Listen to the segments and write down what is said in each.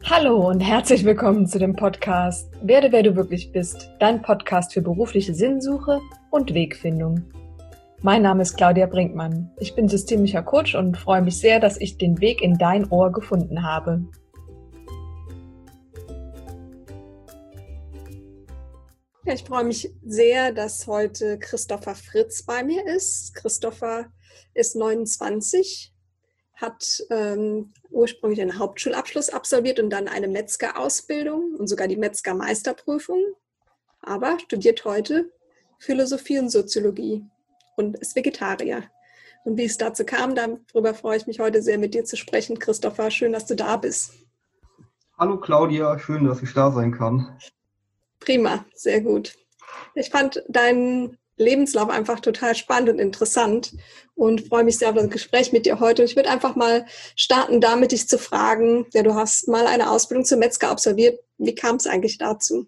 Hallo und herzlich willkommen zu dem Podcast Werde, wer du wirklich bist, dein Podcast für berufliche Sinnsuche und Wegfindung. Mein Name ist Claudia Brinkmann. Ich bin systemischer Coach und freue mich sehr, dass ich den Weg in dein Ohr gefunden habe. Ja, ich freue mich sehr, dass heute Christopher Fritz bei mir ist. Christopher ist 29, hat ursprünglich einen Hauptschulabschluss absolviert und dann eine Metzgerausbildung und sogar die Metzgermeisterprüfung, aber studiert heute Philosophie und Soziologie und ist Vegetarier. Und wie es dazu kam, darüber freue ich mich heute sehr, mit dir zu sprechen. Christopher, schön, dass du da bist. Hallo Claudia, schön, dass ich da sein kann. Prima, sehr gut. Ich fand deinen Lebenslauf einfach total spannend und interessant und freue mich sehr auf das Gespräch mit dir heute. Und ich würde einfach mal starten, damit dich zu fragen, ja, du hast mal eine Ausbildung zum Metzger absolviert. Wie kam es eigentlich dazu?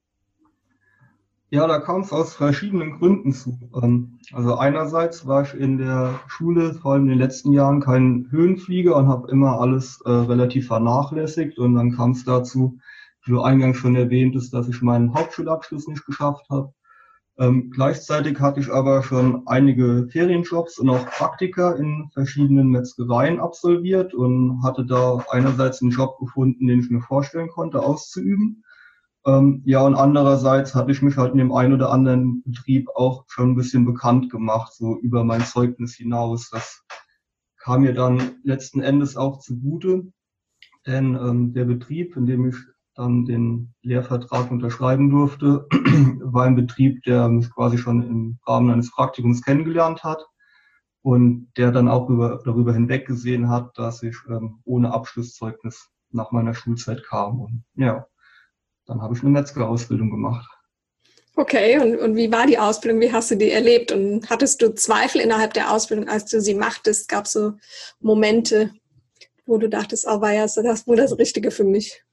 Ja, da kam es aus verschiedenen Gründen zu. Also einerseits war ich in der Schule, vor allem in den letzten Jahren, kein Höhenflieger und habe immer alles relativ vernachlässigt. Und dann kam es dazu, wie du eingangs schon erwähnt hast, dass ich meinen Hauptschulabschluss nicht geschafft habe. Gleichzeitig hatte ich aber schon einige Ferienjobs und auch Praktika in verschiedenen Metzgereien absolviert und hatte da einerseits einen Job gefunden, den ich mir vorstellen konnte, auszuüben. Ja, und andererseits hatte ich mich halt in dem einen oder anderen Betrieb auch schon ein bisschen bekannt gemacht, so über mein Zeugnis hinaus. Das kam mir dann letzten Endes auch zugute, denn der Betrieb, in dem ich dann den Lehrvertrag unterschreiben durfte, war ein Betrieb, der mich quasi schon im Rahmen eines Praktikums kennengelernt hat und der dann auch darüber hinweggesehen hat, dass ich ohne Abschlusszeugnis nach meiner Schulzeit kam. Und ja, dann habe ich eine Metzgerausbildung gemacht. Okay, und wie war die Ausbildung? Wie hast du die erlebt? Und hattest du Zweifel innerhalb der Ausbildung, als du sie machtest? Gab es so Momente, wo du dachtest, oh, war ja das wohl das Richtige für mich?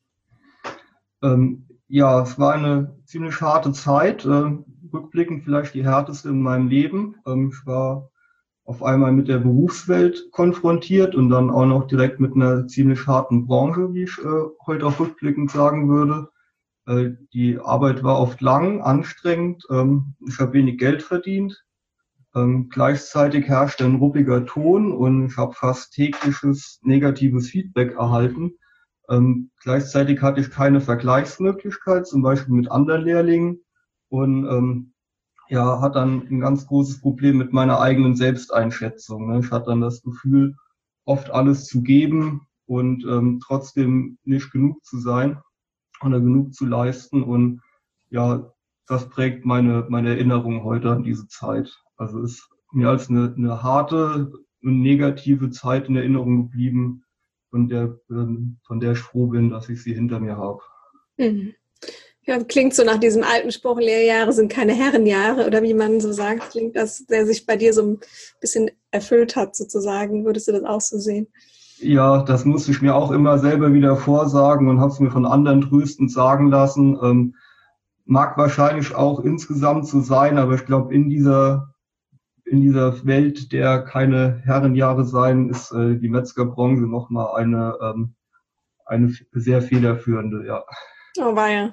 Ja, es war eine ziemlich harte Zeit, rückblickend vielleicht die härteste in meinem Leben. Ich war auf einmal mit der Berufswelt konfrontiert und dann auch noch direkt mit einer ziemlich harten Branche, wie ich heute auch rückblickend sagen würde. Die Arbeit war oft lang, anstrengend. Ich habe wenig Geld verdient. Gleichzeitig herrschte ein ruppiger Ton und ich habe fast tägliches negatives Feedback erhalten. Gleichzeitig hatte ich keine Vergleichsmöglichkeit, zum Beispiel mit anderen Lehrlingen und ja, hat dann ein ganz großes Problem mit meiner eigenen Selbsteinschätzung. Ne? Ich hatte dann das Gefühl, oft alles zu geben und trotzdem nicht genug zu sein oder genug zu leisten. Und ja, das prägt meine Erinnerung heute an diese Zeit. Also ist mir als eine harte und negative Zeit in Erinnerung geblieben, von der ich froh bin, dass ich sie hinter mir habe. Mhm. Ja, klingt so nach diesem alten Spruch, Lehrjahre sind keine Herrenjahre, oder wie man so sagt, klingt das, der sich bei dir so ein bisschen erfüllt hat, sozusagen. Würdest du das auch so sehen? Ja, das musste ich mir auch immer selber wieder vorsagen und habe es mir von anderen tröstend sagen lassen. Mag wahrscheinlich auch insgesamt so sein, aber ich glaube, in dieser Welt, der keine Herrenjahre sein, ist die Metzgerbranche nochmal eine sehr federführende, ja. Oh, weia,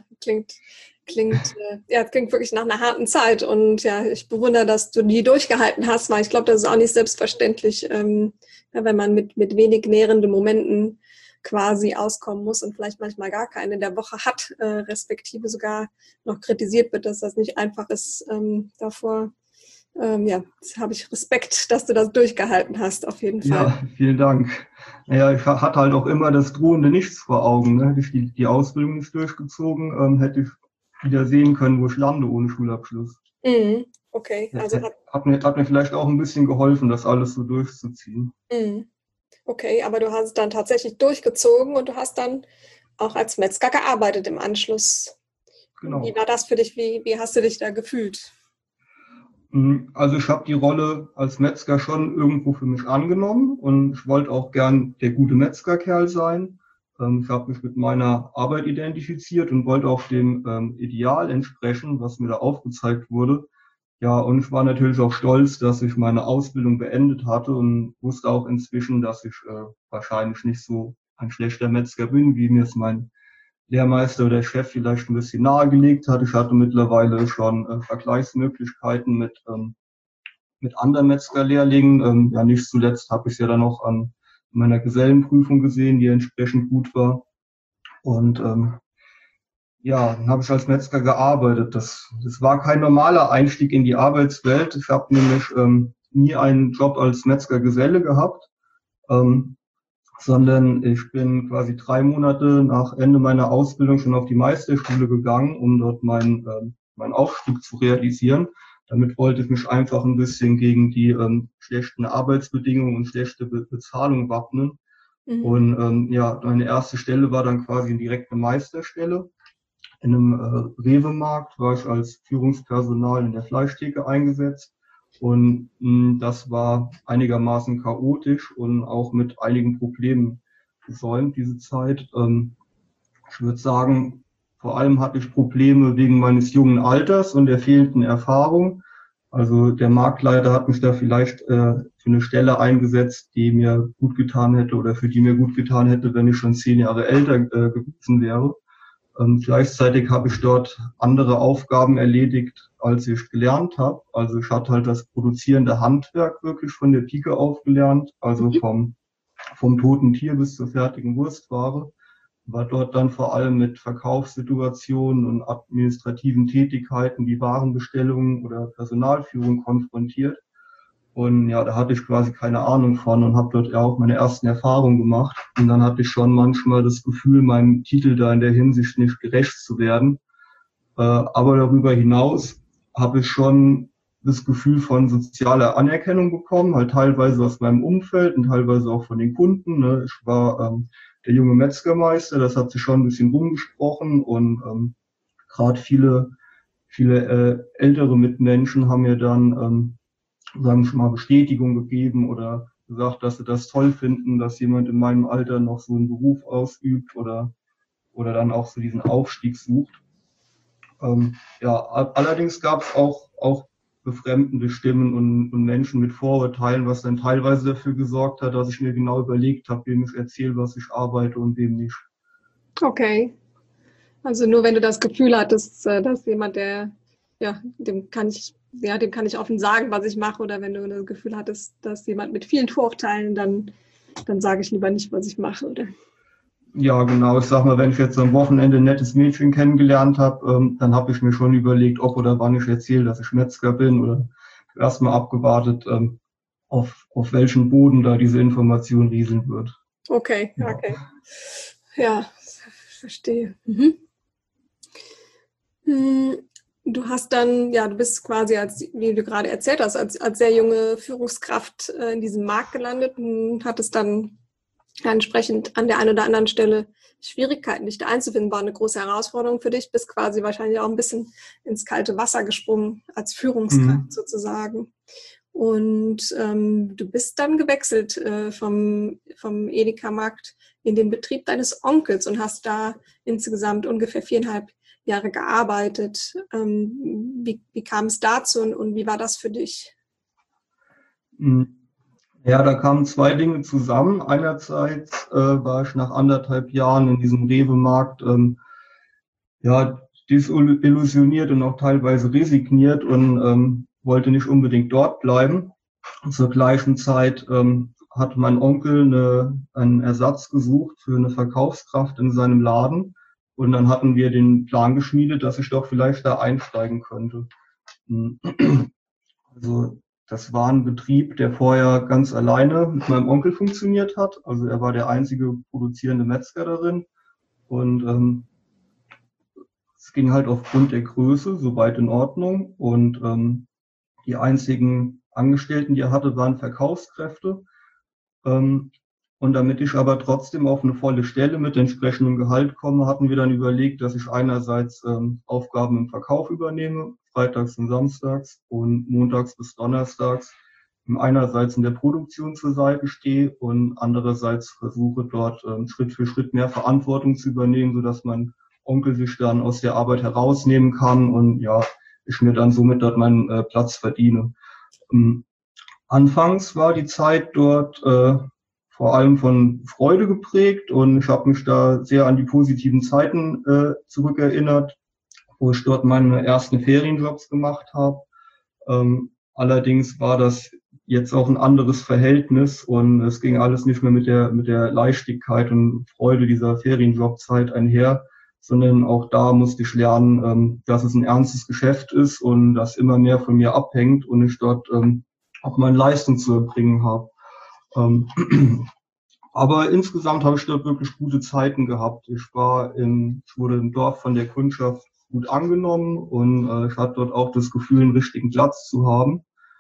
klingt wirklich nach einer harten Zeit. Und ja, ich bewundere, dass du die durchgehalten hast, weil ich glaube, das ist auch nicht selbstverständlich, ja, wenn man mit wenig nährenden Momenten quasi auskommen muss und vielleicht manchmal gar keine in der Woche hat, respektive sogar noch kritisiert wird, dass das nicht einfach ist. Davor, ja, habe ich Respekt, dass du das durchgehalten hast, auf jeden Fall. Ja, vielen Dank. Naja, ich hatte halt auch immer das drohende Nichts vor Augen. Ne? Hätte ich die Ausbildung nicht durchgezogen, hätte ich wieder sehen können, wo ich lande ohne Schulabschluss. Mhm. Okay, also Hat mir vielleicht auch ein bisschen geholfen, das alles so durchzuziehen. mhm. Okay, aber du hast es dann tatsächlich durchgezogen und du hast dann auch als Metzger gearbeitet im Anschluss. Wie Genau. war das für dich? Wie hast du dich da gefühlt? Also ich habe die Rolle als Metzger schon irgendwo für mich angenommen und ich wollte auch gern der gute Metzgerkerl sein. Ich habe mich mit meiner Arbeit identifiziert und wollte auch dem Ideal entsprechen, was mir da aufgezeigt wurde. Ja, und ich war natürlich auch stolz, dass ich meine Ausbildung beendet hatte und wusste auch inzwischen, dass ich wahrscheinlich nicht so ein schlechter Metzger bin, wie mir es mein Lehrmeister oder Chef vielleicht ein bisschen nahegelegt hat. Ich hatte mittlerweile schon Vergleichsmöglichkeiten mit anderen Metzgerlehrlingen. Ja, nicht zuletzt habe ich es ja dann auch an meiner Gesellenprüfung gesehen, die entsprechend gut war. Und ja, dann habe ich als Metzger gearbeitet. Das war kein normaler Einstieg in die Arbeitswelt. Ich habe nämlich nie einen Job als Metzgergeselle gehabt, sondern ich bin quasi 3 Monate nach Ende meiner Ausbildung schon auf die Meisterschule gegangen, um dort meinen Aufstieg zu realisieren. Damit wollte ich mich einfach ein bisschen gegen die schlechten Arbeitsbedingungen und schlechte Bezahlung wappnen. Mhm. Und ja, meine erste Stelle war dann quasi eine direkte Meisterstelle. In einem Rewe-Markt war ich als Führungspersonal in der Fleischtheke eingesetzt. Und das war einigermaßen chaotisch und auch mit einigen Problemen gesäumt, diese Zeit. Ich würde sagen, vor allem hatte ich Probleme wegen meines jungen Alters und der fehlenden Erfahrung. Also der Marktleiter hat mich da vielleicht für eine Stelle eingesetzt, die mir gut getan hätte oder für die mir gut getan hätte, wenn ich schon 10 Jahre älter gewesen wäre. Gleichzeitig habe ich dort andere Aufgaben erledigt, als ich gelernt habe. Also ich hatte halt das produzierende Handwerk wirklich von der Pike auf gelernt, also vom toten Tier bis zur fertigen Wurstware. War dort dann vor allem mit Verkaufssituationen und administrativen Tätigkeiten wie Warenbestellungen oder Personalführung konfrontiert. Und ja, da hatte ich quasi keine Ahnung von und habe dort ja auch meine ersten Erfahrungen gemacht. Und dann hatte ich schon manchmal das Gefühl, meinem Titel da in der Hinsicht nicht gerecht zu werden. Aber darüber hinaus habe ich schon das Gefühl von sozialer Anerkennung bekommen, halt teilweise aus meinem Umfeld und teilweise auch von den Kunden. Ne? Ich war der junge Metzgermeister, das hat sich schon ein bisschen rumgesprochen und gerade viele ältere Mitmenschen haben mir dann sagen wir mal, Bestätigung gegeben oder gesagt, dass sie das toll finden, dass jemand in meinem Alter noch so einen Beruf ausübt oder dann auch so diesen Aufstieg sucht. Ja, allerdings gab es auch befremdende Stimmen und Menschen mit Vorurteilen, was dann teilweise dafür gesorgt hat, dass ich mir genau überlegt habe, wem ich erzähle, was ich arbeite und wem nicht. Okay. Also nur wenn du das Gefühl hattest, dass jemand, dem kann ich offen sagen, was ich mache, oder wenn du das Gefühl hattest, dass jemand mit vielen Vorurteilen, dann sage ich lieber nicht, was ich mache, oder? Ja, genau. Ich sag mal, wenn ich jetzt am Wochenende ein nettes Mädchen kennengelernt habe, dann habe ich mir schon überlegt, ob oder wann ich erzähle, dass ich Metzger bin, oder erstmal abgewartet, auf welchen Boden da diese Information rieseln wird. Okay, Ja. okay. Ja, verstehe. Mhm. Du hast dann, ja, du bist quasi, wie du gerade erzählt hast, als sehr junge Führungskraft in diesem Markt gelandet und hattest dann entsprechend an der einen oder anderen Stelle Schwierigkeiten, dich da einzufinden. War eine große Herausforderung für dich, bist quasi wahrscheinlich auch ein bisschen ins kalte Wasser gesprungen als Führungskraft sozusagen. Und du bist dann gewechselt vom Edeka-Markt in den Betrieb deines Onkels und hast da insgesamt ungefähr 4,5 Jahre gearbeitet. Wie kam es dazu und wie war das für dich? Ja, da kamen 2 Dinge zusammen. Einerseits war ich nach 1,5 Jahren in diesem Rewe-Markt ja, desillusioniert und auch teilweise resigniert und wollte nicht unbedingt dort bleiben. Und zur gleichen Zeit hat mein Onkel einen Ersatz gesucht für eine Verkaufskraft in seinem Laden. Und dann hatten wir den Plan geschmiedet, dass ich doch vielleicht da einsteigen könnte. Also das war ein Betrieb, der vorher ganz alleine mit meinem Onkel funktioniert hat. Also er war der einzige produzierende Metzger darin. Und es ging halt aufgrund der Größe soweit in Ordnung. Und die einzigen Angestellten, die er hatte, waren Verkaufskräfte. Und damit ich aber trotzdem auf eine volle Stelle mit entsprechendem Gehalt komme, hatten wir dann überlegt, dass ich einerseits Aufgaben im Verkauf übernehme, freitags und samstags und montags bis donnerstags, einerseits in der Produktion zur Seite stehe und andererseits versuche dort Schritt für Schritt mehr Verantwortung zu übernehmen, sodass mein Onkel sich dann aus der Arbeit herausnehmen kann und ja, ich mir dann somit dort meinen Platz verdiene. Anfangs war die Zeit dort vor allem von Freude geprägt und ich habe mich da sehr an die positiven Zeiten zurückerinnert, wo ich dort meine ersten Ferienjobs gemacht habe. Allerdings war das jetzt auch ein anderes Verhältnis und es ging alles nicht mehr mit der Leichtigkeit und Freude dieser Ferienjobzeit einher, sondern auch da musste ich lernen, dass es ein ernstes Geschäft ist und dass immer mehr von mir abhängt und ich dort auch meine Leistung zu erbringen habe. Aber insgesamt habe ich dort wirklich gute Zeiten gehabt. Ich wurde im Dorf von der Kundschaft gut angenommen und ich hatte dort auch das Gefühl, einen richtigen Platz zu haben.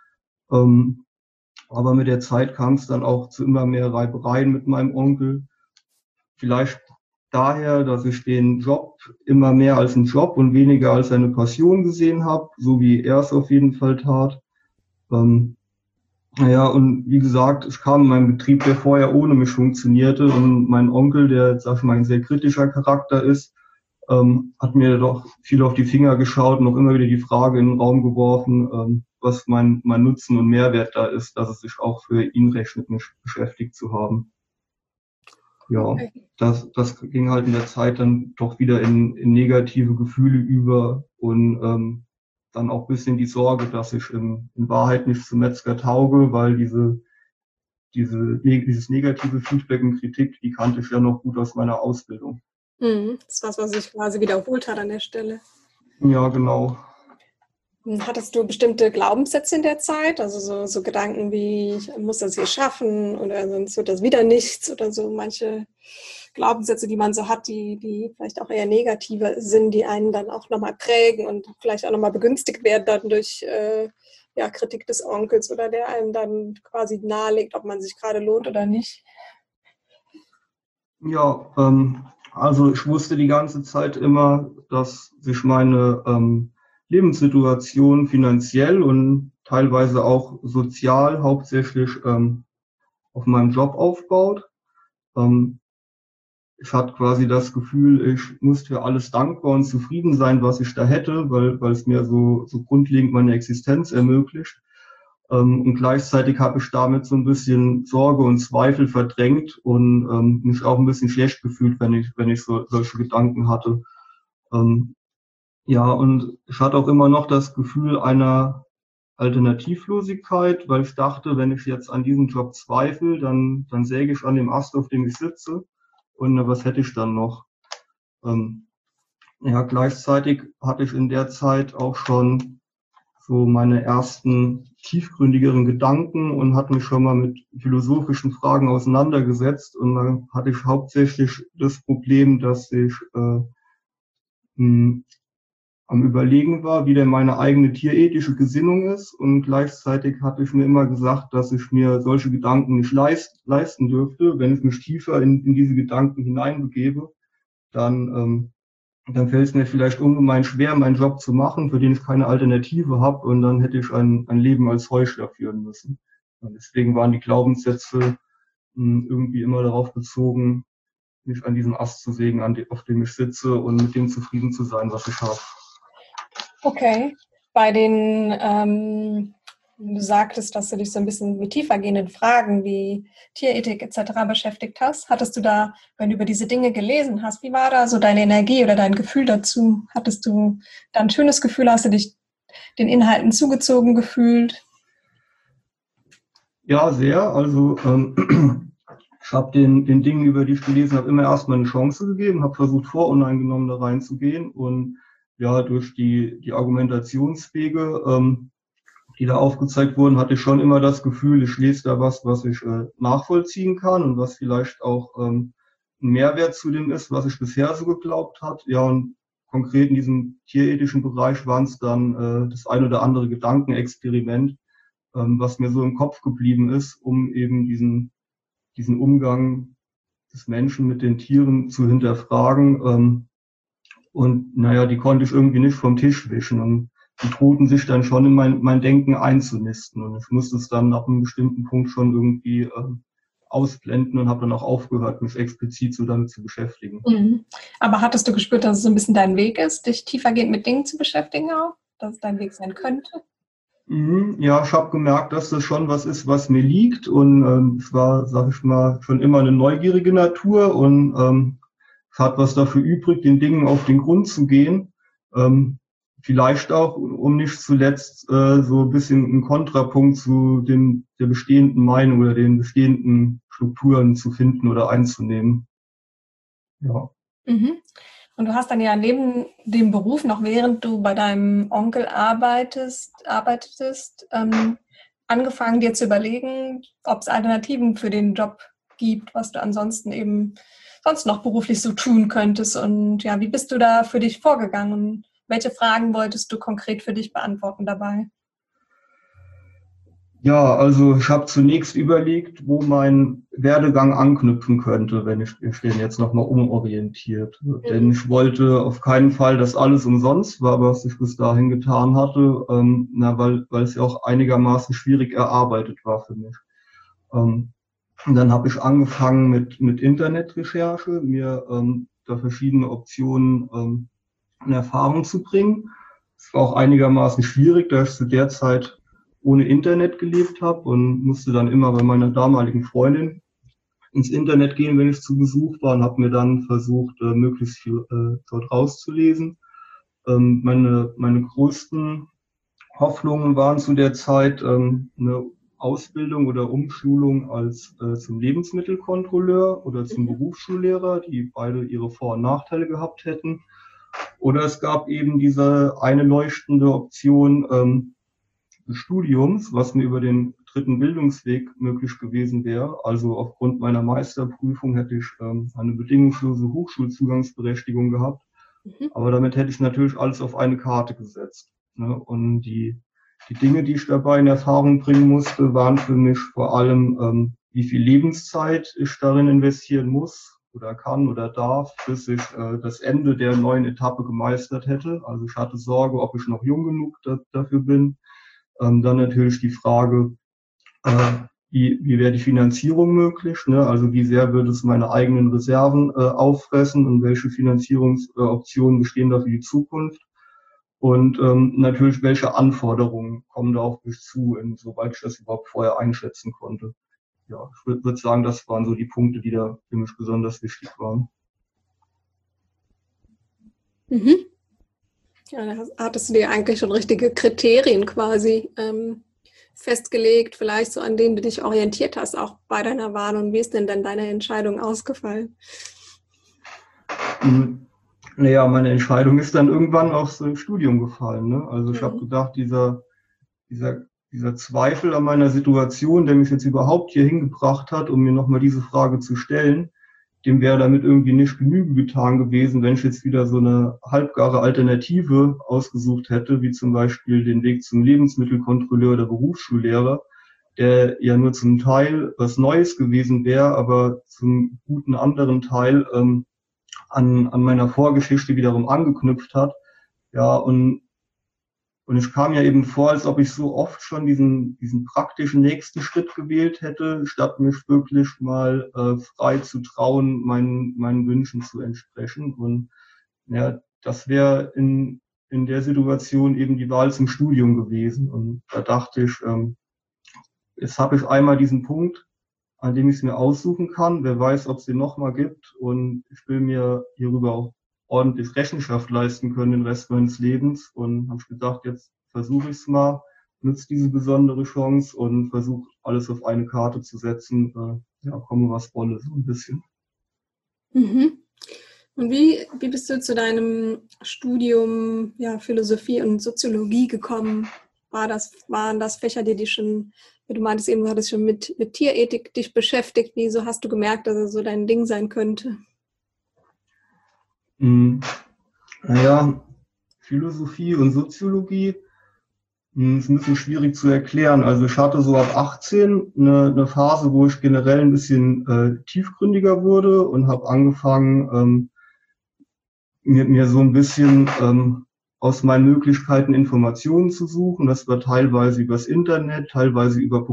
Aber mit der Zeit kam es dann auch zu immer mehr Reibereien mit meinem Onkel. Vielleicht daher, dass ich den Job immer mehr als einen Job und weniger als eine Passion gesehen habe, so wie er es auf jeden Fall tat. Naja, und wie gesagt, ich kam in meinen Betrieb, der vorher ohne mich funktionierte. Und mein Onkel, der, sag ich mal, ein sehr kritischer Charakter ist, hat mir doch viel auf die Finger geschaut und auch immer wieder die Frage in den Raum geworfen, was mein Nutzen und Mehrwert da ist, dass es sich auch für ihn rechnet, mich beschäftigt zu haben. Ja, Okay. das ging halt in der Zeit dann doch wieder in negative Gefühle über und dann auch ein bisschen die Sorge, dass ich in Wahrheit nicht zum Metzger tauge, weil dieses negative Feedback und Kritik, die kannte ich ja noch gut aus meiner Ausbildung. Das ist was sich quasi wiederholt hat an der Stelle. Ja, genau. Hattest du bestimmte Glaubenssätze in der Zeit? Also so Gedanken wie, ich muss das hier schaffen oder sonst wird das wieder nichts oder so manche Glaubenssätze, die man so hat, die vielleicht auch eher negative sind, die einen dann auch nochmal prägen und vielleicht auch nochmal begünstigt werden dann durch Kritik des Onkels oder der einem dann quasi nahelegt, ob man sich gerade lohnt oder nicht. Ja, also ich wusste die ganze Zeit immer, dass sich meine Lebenssituation finanziell und teilweise auch sozial hauptsächlich auf meinem Job aufbaut. Ähm, Ich hatte quasi das Gefühl, ich muss für alles dankbar und zufrieden sein, was ich da hätte, weil es mir so grundlegend meine Existenz ermöglicht. Und gleichzeitig habe ich damit so ein bisschen Sorge und Zweifel verdrängt und mich auch ein bisschen schlecht gefühlt, wenn ich solche Gedanken hatte. Ja, und ich hatte auch immer noch das Gefühl einer Alternativlosigkeit, weil ich dachte, wenn ich jetzt an diesem Job zweifle, dann säge ich an dem Ast, auf dem ich sitze. Und was hätte ich dann noch? Ja, gleichzeitig hatte ich in der Zeit auch schon so meine ersten tiefgründigeren Gedanken und hatte mich schon mal mit philosophischen Fragen auseinandergesetzt. Und dann hatte ich hauptsächlich das Problem, dass ich am Überlegen war, wie denn meine eigene tierethische Gesinnung ist. Und gleichzeitig hatte ich mir immer gesagt, dass ich mir solche Gedanken nicht leisten dürfte. Wenn ich mich tiefer in diese Gedanken hineinbegebe, dann fällt es mir vielleicht ungemein schwer, meinen Job zu machen, für den ich keine Alternative habe. Und dann hätte ich ein Leben als Heuchler führen müssen. Und deswegen waren die Glaubenssätze irgendwie immer darauf bezogen, mich an diesem Ast zu sägen, auf dem ich sitze und mit dem zufrieden zu sein, was ich habe. Okay. Bei du sagtest, dass du dich so ein bisschen mit tiefergehenden Fragen wie Tierethik etc. beschäftigt hast. Hattest du da, wenn du über diese Dinge gelesen hast, wie war da so deine Energie oder dein Gefühl dazu? Hattest du da ein schönes Gefühl? Hast du dich den Inhalten zugezogen gefühlt? Ja, sehr. Also ich habe den Dingen, über die ich gelesen habe, immer erstmal eine Chance gegeben, habe versucht, voruneingenommen da reinzugehen und ja, durch die Argumentationswege, die da aufgezeigt wurden, hatte ich schon immer das Gefühl, ich lese da was ich nachvollziehen kann und was vielleicht auch ein Mehrwert zu dem ist, was ich bisher so geglaubt habe. Ja, und konkret in diesem tierethischen Bereich waren es dann das ein oder andere Gedankenexperiment, was mir so im Kopf geblieben ist, um eben diesen Umgang des Menschen mit den Tieren zu hinterfragen. Und naja, die konnte ich irgendwie nicht vom Tisch wischen. Und die drohten sich dann schon in mein Denken einzunisten. Und ich musste es dann ab einem bestimmten Punkt schon irgendwie ausblenden und habe dann auch aufgehört, mich explizit so damit zu beschäftigen. Mhm. Aber hattest du gespürt, dass es so ein bisschen dein Weg ist, dich tiefergehend mit Dingen zu beschäftigen auch? Dass es dein Weg sein könnte? Ja, ich habe gemerkt, dass das schon was ist, was mir liegt und es war, sag ich mal, schon immer eine neugierige Natur und es hat was dafür übrig, den Dingen auf den Grund zu gehen. Ähm, Vielleicht auch, um nicht zuletzt so ein bisschen einen Kontrapunkt zu der bestehenden Meinung oder den bestehenden Strukturen zu finden oder einzunehmen. Ja. Mhm. Und du hast dann ja neben dem Beruf, noch während du bei deinem Onkel arbeitetest, angefangen dir zu überlegen, ob es Alternativen für den Job gibt, was du ansonsten eben sonst noch beruflich so tun könntest. Und ja, wie bist du da für dich vorgegangen? Und welche Fragen wolltest du konkret für dich beantworten dabei? Ja, also ich habe zunächst überlegt, wo mein Werdegang anknüpfen könnte, wenn ich den jetzt nochmal umorientiert. Denn Mhm. ich wollte auf keinen Fall, dass alles umsonst war, was ich bis dahin getan hatte, weil es ja auch einigermaßen schwierig erarbeitet war für mich. Ähm, und dann habe ich angefangen mit Internetrecherche, mir da verschiedene Optionen in Erfahrung zu bringen. Es war auch einigermaßen schwierig, da ich zu der Zeit ohne Internet gelebt habe und musste dann immer bei meiner damaligen Freundin ins Internet gehen, wenn ich zu Besuch war und habe mir dann versucht, möglichst viel dort rauszulesen. Meine größten Hoffnungen waren zu der Zeit eine Ausbildung oder Umschulung als zum Lebensmittelkontrolleur oder zum Mhm. Berufsschullehrer, die beide ihre Vor- und Nachteile gehabt hätten. Oder es gab eben diese eine leuchtende Option des Studiums, was mir über den dritten Bildungsweg möglich gewesen wäre. Also aufgrund meiner Meisterprüfung hätte ich eine bedingungslose Hochschulzugangsberechtigung gehabt. Mhm. Aber damit hätte ich natürlich alles auf eine Karte gesetzt. Ne? Und die Dinge, die ich dabei in Erfahrung bringen musste, waren für mich vor allem, wie viel Lebenszeit ich darin investieren muss oder kann oder darf, bis ich das Ende der neuen Etappe gemeistert hätte. Also ich hatte Sorge, ob ich noch jung genug dafür bin. Dann natürlich die Frage, äh, wie wäre die Finanzierung möglich? Ne? Also wie sehr würde es meine eigenen Reserven auffressen und welche Finanzierungsoptionen bestehen da für die Zukunft? Und natürlich, welche Anforderungen kommen da auf mich zu, insoweit ich das überhaupt vorher einschätzen konnte. Ja, ich würde sagen, das waren so die Punkte, die da für mich besonders wichtig waren. Mhm. Ja, da hattest du dir eigentlich schon richtige Kriterien quasi festgelegt, vielleicht so an denen du dich orientiert hast, auch bei deiner Wahl. Und wie ist denn dann deine Entscheidung ausgefallen? Mhm. Naja, meine Entscheidung ist dann irgendwann aufs Studium gefallen. Ne? Also ich habe Mhm. gedacht, dieser, dieser Zweifel an meiner Situation, der mich jetzt überhaupt hier hingebracht hat, um mir nochmal diese Frage zu stellen, dem wäre damit irgendwie nicht Genüge getan gewesen, wenn ich jetzt wieder so eine halbgare Alternative ausgesucht hätte, wie zum Beispiel den Weg zum Lebensmittelkontrolleur oder Berufsschullehrer, der ja nur zum Teil was Neues gewesen wäre, aber zum guten anderen Teil an meiner Vorgeschichte wiederum angeknüpft hat. Ja, und ich kam ja eben vor, als ob ich so oft schon diesen praktischen nächsten Schritt gewählt hätte, statt mich wirklich mal frei zu trauen, meinen Wünschen zu entsprechen. Und ja, das wäre in der Situation eben die Wahl zum Studium gewesen. Und da dachte ich, jetzt habe ich einmal diesen Punkt, an dem ich es mir aussuchen kann. Wer weiß, ob es den nochmal gibt. Und ich will mir hierüber auch ordentlich Rechenschaft leisten können den Rest meines Lebens. Und habe gedacht, jetzt versuche ich es mal, nutze diese besondere Chance und versuche alles auf eine Karte zu setzen. Ja, komme was wolle, so ein bisschen. Mhm. Und wie bist du zu deinem Studium ja, Philosophie und Soziologie gekommen? Waren das Fächer, die dich schon, wie du meintest eben, du hattest schon mit Tierethik dich beschäftigt. Wieso hast du gemerkt, dass es so dein Ding sein könnte? Hm, naja, Philosophie und Soziologie ist ein bisschen schwierig zu erklären. Also ich hatte so ab 18 eine Phase, wo ich generell ein bisschen tiefgründiger wurde und habe angefangen, mir so ein bisschen aus meinen Möglichkeiten Informationen zu suchen. Das war teilweise übers Internet, teilweise über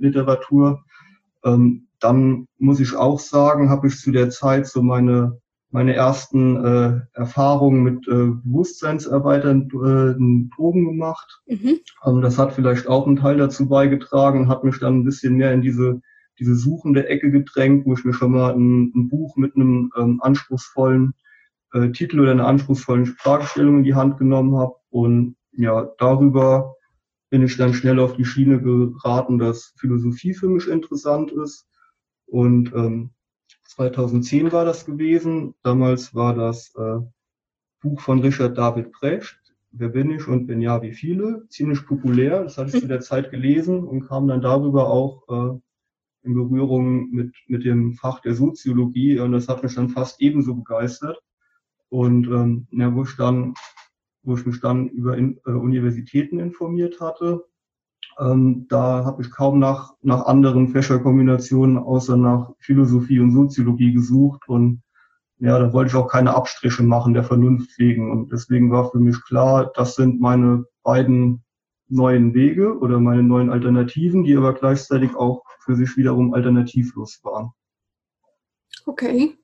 Populärliteratur. Dann muss ich auch sagen, habe ich zu der Zeit so meine ersten Erfahrungen mit bewusstseinserweiternden Drogen gemacht. Das hat vielleicht auch einen Teil dazu beigetragen und hat mich dann ein bisschen mehr in diese suchende Ecke gedrängt, wo ich mir schon mal ein Buch mit einem anspruchsvollen Titel oder einer anspruchsvollen Fragestellung in die Hand genommen habe. Und ja, darüber bin ich dann schnell auf die Schiene geraten, dass Philosophie für mich interessant ist. Und 2010 war das gewesen. Damals war das Buch von Richard David Brecht, Wer bin ich und wenn ja, wie viele? Ziemlich populär. Das hatte ich zu der Zeit gelesen und kam dann darüber auch in Berührung mit dem Fach der Soziologie. Und das hat mich dann fast ebenso begeistert. Und ja, wo ich mich dann über Universitäten informiert hatte, da habe ich kaum nach anderen Fächerkombinationen außer nach Philosophie und Soziologie gesucht. Und ja, da wollte ich auch keine Abstriche machen der Vernunft wegen. Und deswegen war für mich klar, das sind meine beiden neuen Wege oder meine neuen Alternativen, die aber gleichzeitig auch für sich wiederum alternativlos waren. Okay.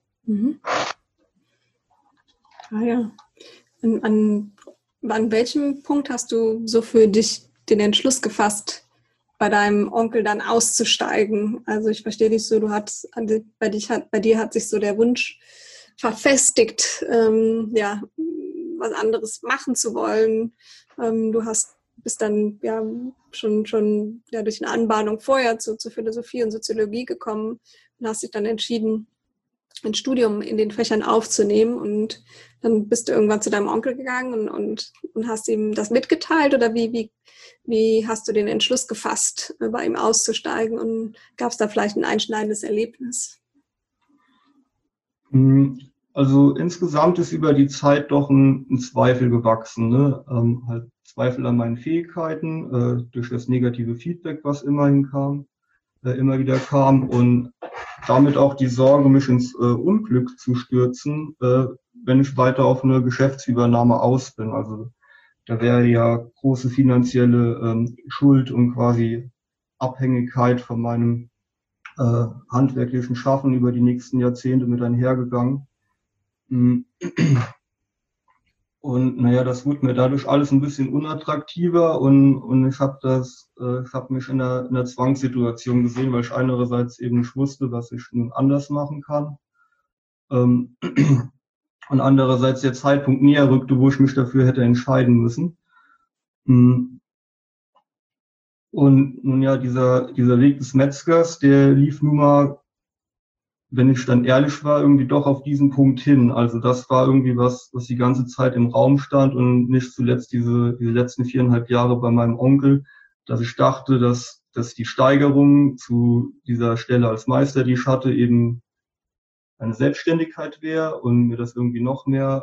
Ah ja. An welchem Punkt hast du so für dich den Entschluss gefasst, bei deinem Onkel dann auszusteigen? Also ich verstehe dich so, bei dir hat sich so der Wunsch verfestigt, ja, was anderes machen zu wollen. Du bist dann ja schon ja, durch eine Anbahnung vorher zu Philosophie und Soziologie gekommen und hast dich dann entschieden, ein Studium in den Fächern aufzunehmen, und dann bist du irgendwann zu deinem Onkel gegangen und hast ihm das mitgeteilt, oder wie hast du den Entschluss gefasst, bei ihm auszusteigen, und gab es da vielleicht ein einschneidendes Erlebnis? Also insgesamt ist über die Zeit doch ein Zweifel gewachsen, ne? Halt Zweifel an meinen Fähigkeiten, durch das negative Feedback, was immer wieder kam, und damit auch die Sorge, mich ins Unglück zu stürzen, wenn ich weiter auf eine Geschäftsübernahme aus bin. Also da wäre ja große finanzielle Schuld und quasi Abhängigkeit von meinem handwerklichen Schaffen über die nächsten Jahrzehnte mit einhergegangen. Und naja, das wurde mir dadurch alles ein bisschen unattraktiver, und ich habe mich in einer Zwangssituation gesehen, weil ich einerseits eben nicht wusste, was ich nun anders machen kann, und andererseits der Zeitpunkt näher rückte, wo ich mich dafür hätte entscheiden müssen. Und nun ja, dieser Weg des Metzgers, der lief nun mal, wenn ich dann ehrlich war, irgendwie doch auf diesen Punkt hin. Also das war irgendwie was die ganze Zeit im Raum stand, und nicht zuletzt diese letzten 4,5 Jahre bei meinem Onkel, dass ich dachte, dass die Steigerung zu dieser Stelle als Meister, die ich hatte, eben eine Selbstständigkeit wäre und mir das irgendwie noch mehr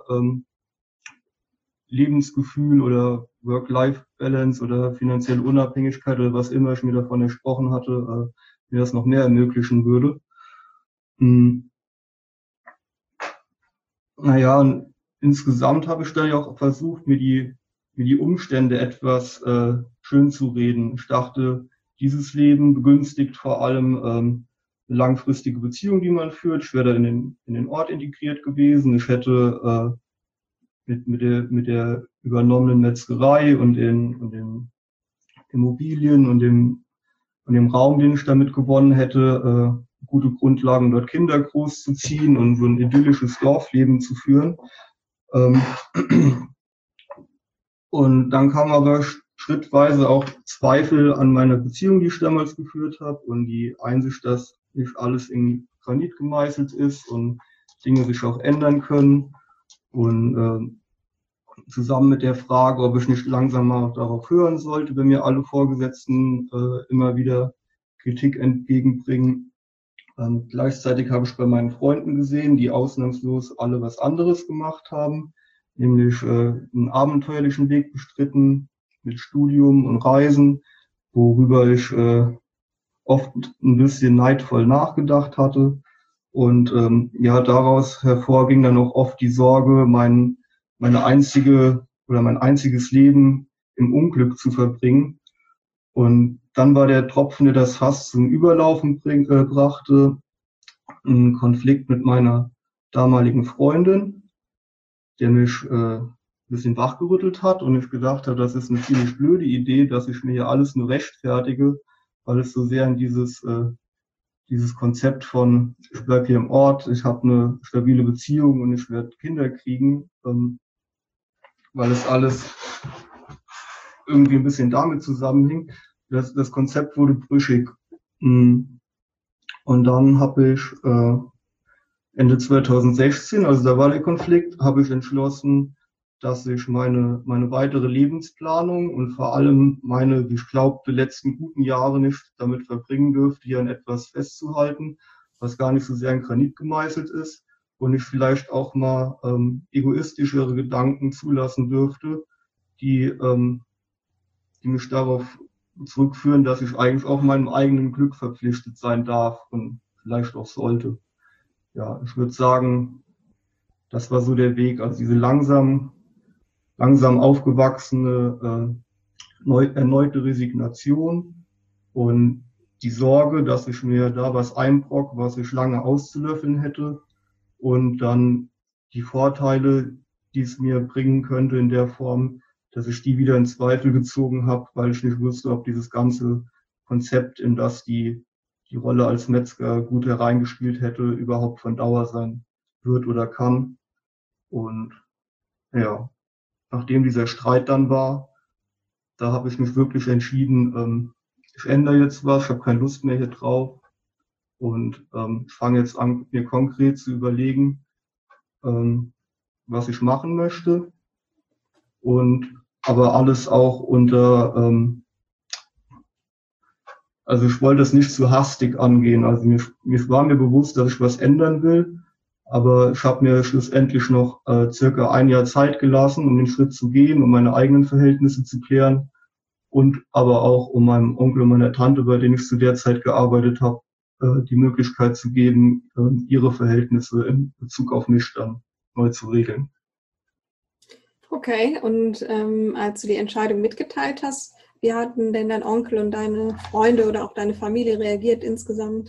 Lebensgefühl oder Work-Life-Balance oder finanzielle Unabhängigkeit oder was immer ich mir davon versprochen hatte, mir das noch mehr ermöglichen würde. Naja, und insgesamt habe ich dann ja auch versucht, mir die Umstände etwas schön zu reden. Ich dachte, dieses Leben begünstigt vor allem eine langfristige Beziehung, die man führt. Ich wäre da in den Ort integriert gewesen. Ich hätte mit der übernommenen Metzgerei und den Immobilien und dem Raum, den ich damit gewonnen hätte, gute Grundlagen, dort Kinder großzuziehen und so ein idyllisches Dorfleben zu führen. Und dann kam aber schrittweise auch Zweifel an meiner Beziehung, die ich damals geführt habe, und die Einsicht, dass nicht alles in Granit gemeißelt ist und Dinge sich auch ändern können. Und zusammen mit der Frage, ob ich nicht langsam mal darauf hören sollte, wenn mir alle Vorgesetzten immer wieder Kritik entgegenbringen. Gleichzeitig habe ich bei meinen Freunden gesehen, die ausnahmslos alle was anderes gemacht haben, nämlich einen abenteuerlichen Weg bestritten mit Studium und Reisen, worüber ich oft ein bisschen neidvoll nachgedacht hatte. Und ja, daraus hervorging dann auch oft die Sorge, mein einziges Leben im Unglück zu verbringen. Und dann war der Tropfen, der das Fass zum Überlaufen brachte, ein Konflikt mit meiner damaligen Freundin, der mich ein bisschen wachgerüttelt hat und ich gedacht habe, das ist eine ziemlich blöde Idee, dass ich mir hier alles nur rechtfertige, weil es so sehr in dieses Konzept von, ich bleibe hier im Ort, ich habe eine stabile Beziehung und ich werde Kinder kriegen, weil es alles irgendwie ein bisschen damit zusammenhing. Das Konzept wurde brüchig. Und dann habe ich Ende 2016, also da war der Konflikt, habe ich entschlossen, dass ich meine weitere Lebensplanung und vor allem meine, wie ich glaubte, letzten guten Jahre nicht damit verbringen dürfte, hier an etwas festzuhalten, was gar nicht so sehr in Granit gemeißelt ist und ich vielleicht auch mal egoistischere Gedanken zulassen dürfte, die mich darauf zurückführen, dass ich eigentlich auch meinem eigenen Glück verpflichtet sein darf und vielleicht auch sollte. Ja, ich würde sagen, das war so der Weg, also diese langsam aufgewachsene, erneute Resignation und die Sorge, dass ich mir da was einbrock, was ich lange auszulöffeln hätte und dann die Vorteile, die es mir bringen könnte in der Form, dass ich die wieder in Zweifel gezogen habe, weil ich nicht wusste, ob dieses ganze Konzept, in das die Rolle als Metzger gut hereingespielt hätte, überhaupt von Dauer sein wird oder kann. Und ja, nachdem dieser Streit dann war, da habe ich mich wirklich entschieden, ich ändere jetzt was, ich habe keine Lust mehr hier drauf und ich fange jetzt an, mir konkret zu überlegen, was ich machen möchte und aber alles auch also ich wollte es nicht zu hastig angehen. Also mir war mir bewusst, dass ich was ändern will, aber ich habe mir schlussendlich noch circa ein Jahr Zeit gelassen, um den Schritt zu gehen, um meine eigenen Verhältnisse zu klären und aber auch um meinem Onkel und meiner Tante, bei denen ich zu der Zeit gearbeitet habe, die Möglichkeit zu geben, ihre Verhältnisse in Bezug auf mich dann neu zu regeln. Okay, und als du die Entscheidung mitgeteilt hast, wie hatten denn dein Onkel und deine Freunde oder auch deine Familie reagiert insgesamt?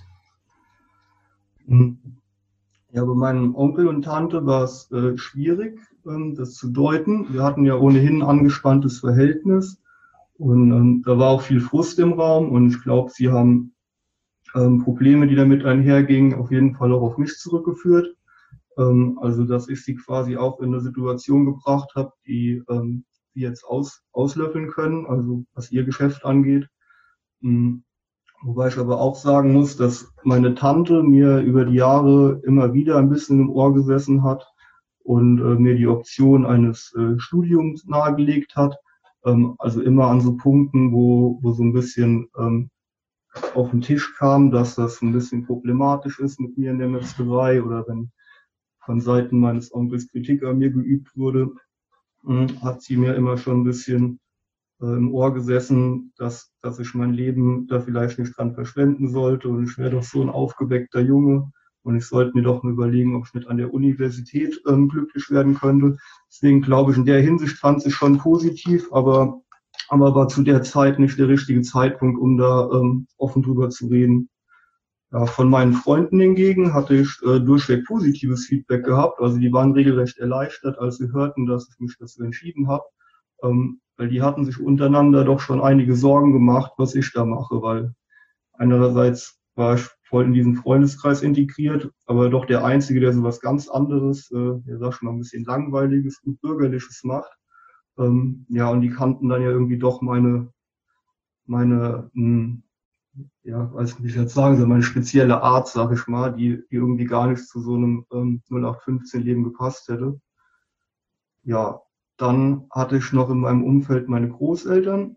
Ja, bei meinem Onkel und Tante war es schwierig, das zu deuten. Wir hatten ja ohnehin ein angespanntes Verhältnis und da war auch viel Frust im Raum und ich glaube, sie haben Probleme, die damit einhergingen, auf jeden Fall auch auf mich zurückgeführt. Also, dass ich sie quasi auch in eine Situation gebracht habe, die sie jetzt auslöffeln können, also was ihr Geschäft angeht. Wobei ich aber auch sagen muss, dass meine Tante mir über die Jahre immer wieder ein bisschen im Ohr gesessen hat und mir die Option eines Studiums nahegelegt hat. Also immer an so Punkten, wo so ein bisschen auf den Tisch kam, dass das ein bisschen problematisch ist mit mir in der Metzgerei oder wenn von Seiten meines Onkels Kritik an mir geübt wurde, hat sie mir immer schon ein bisschen im Ohr gesessen, dass ich mein Leben da vielleicht nicht dran verschwenden sollte und ich wäre doch so ein aufgeweckter Junge und ich sollte mir doch mal überlegen, ob ich nicht an der Universität glücklich werden könnte. Deswegen glaube ich, in der Hinsicht fand sie schon positiv, aber war zu der Zeit nicht der richtige Zeitpunkt, um da offen drüber zu reden. Ja, von meinen Freunden hingegen hatte ich durchweg positives Feedback gehabt. Also die waren regelrecht erleichtert, als sie hörten, dass ich mich dazu entschieden habe. Weil die hatten sich untereinander doch schon einige Sorgen gemacht, was ich da mache. Weil einerseits war ich voll in diesen Freundeskreis integriert, aber doch der Einzige, der so was ganz anderes, der sag schon mal ein bisschen Langweiliges und Bürgerliches macht. Ja, und die kannten dann ja irgendwie doch meine ja, weiß nicht, wie ich jetzt sagen soll, meine spezielle Art, sag ich mal, die irgendwie gar nicht zu so einem 0815-Leben gepasst hätte. Ja, dann hatte ich noch in meinem Umfeld meine Großeltern,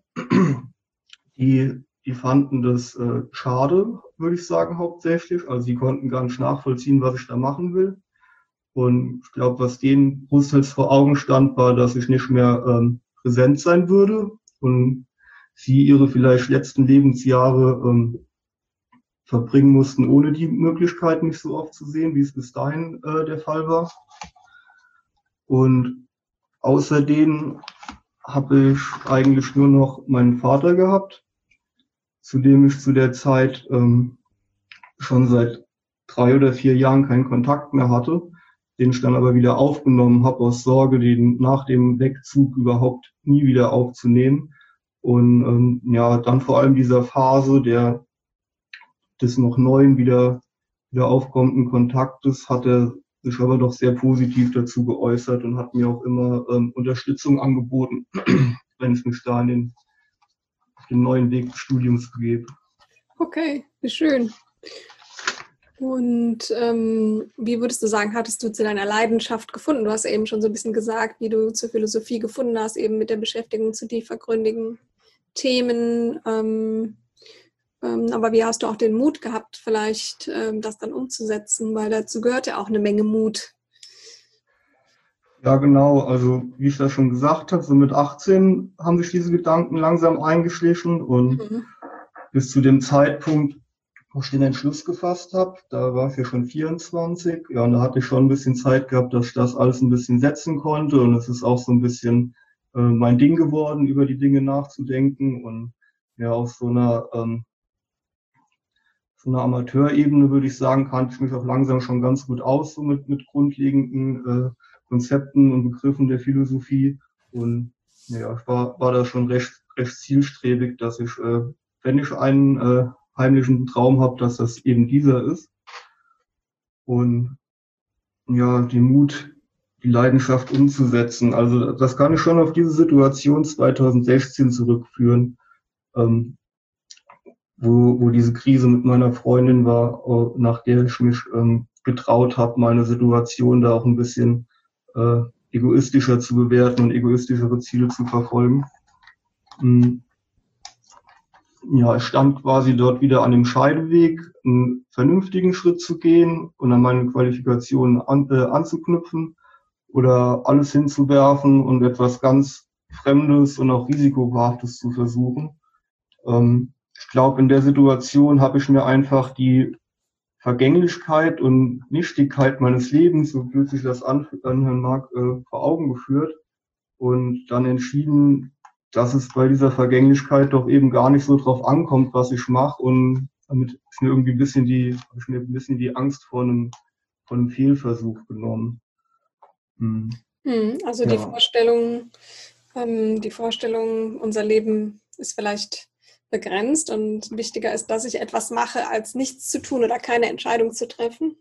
die fanden das schade, würde ich sagen, hauptsächlich. Also die konnten gar nicht nachvollziehen, was ich da machen will. Und ich glaube, was denen großteils vor Augen stand, war, dass ich nicht mehr präsent sein würde und sie ihre vielleicht letzten Lebensjahre verbringen mussten, ohne die Möglichkeit, mich so oft zu sehen, wie es bis dahin der Fall war. Und außerdem habe ich eigentlich nur noch meinen Vater gehabt, zu dem ich zu der Zeit schon seit 3 oder 4 Jahren keinen Kontakt mehr hatte. den ich dann aber wieder aufgenommen habe, aus Sorge, den nach dem Wegzug überhaupt nie wieder aufzunehmen. Und ja, dann vor allem dieser Phase des noch neuen, wieder aufkommenden Kontaktes hat er sich aber doch sehr positiv dazu geäußert und hat mir auch immer Unterstützung angeboten, wenn ich mich da auf den neuen Weg des Studiums begebe. Okay, wie schön. Und wie würdest du sagen, hattest du zu deiner Leidenschaft gefunden? Du hast eben schon so ein bisschen gesagt, wie du zur Philosophie gefunden hast, eben mit der Beschäftigung zu tiefergründigen Themen. Aber wie hast du auch den Mut gehabt, vielleicht das dann umzusetzen? Weil dazu gehört ja auch eine Menge Mut. Ja, genau. Also wie ich das schon gesagt habe, so mit 18 haben sich diese Gedanken langsam eingeschlichen und bis zu dem Zeitpunkt, wo ich den Entschluss gefasst habe, da war ich ja schon 24. Ja, und da hatte ich schon ein bisschen Zeit gehabt, dass ich das alles ein bisschen setzen konnte. Und es ist auch so ein bisschen mein Ding geworden, über die Dinge nachzudenken. Und ja, auf so einer Amateurebene würde ich sagen, kannte ich mich auch langsam schon ganz gut aus, so mit grundlegenden Konzepten und Begriffen der Philosophie. Und ja, ich war da schon recht zielstrebig, dass ich, wenn ich einen heimlichen Traum habe, dass das eben dieser ist. Und ja, den Mut, die Leidenschaft umzusetzen. Also das kann ich schon auf diese Situation 2016 zurückführen, wo diese Krise mit meiner Freundin war, nach der ich mich getraut habe, meine Situation da auch ein bisschen egoistischer zu bewerten und egoistischere Ziele zu verfolgen. Ja, ich stand quasi dort wieder an dem Scheideweg, einen vernünftigen Schritt zu gehen und an meine Qualifikationen anzuknüpfen oder alles hinzuwerfen und etwas ganz Fremdes und auch Risikobehaftes zu versuchen. Ich glaube, in der Situation habe ich mir einfach die Vergänglichkeit und Nichtigkeit meines Lebens, so blöd sich das anhören mag, vor Augen geführt und dann entschieden, dass es bei dieser Vergänglichkeit doch eben gar nicht so drauf ankommt, was ich mache, und damit ist mir irgendwie habe ich mir ein bisschen die Angst vor einem Fehlversuch genommen. Also Ja. die Vorstellung, unser Leben ist vielleicht begrenzt und wichtiger ist, dass ich etwas mache, als nichts zu tun oder keine Entscheidung zu treffen.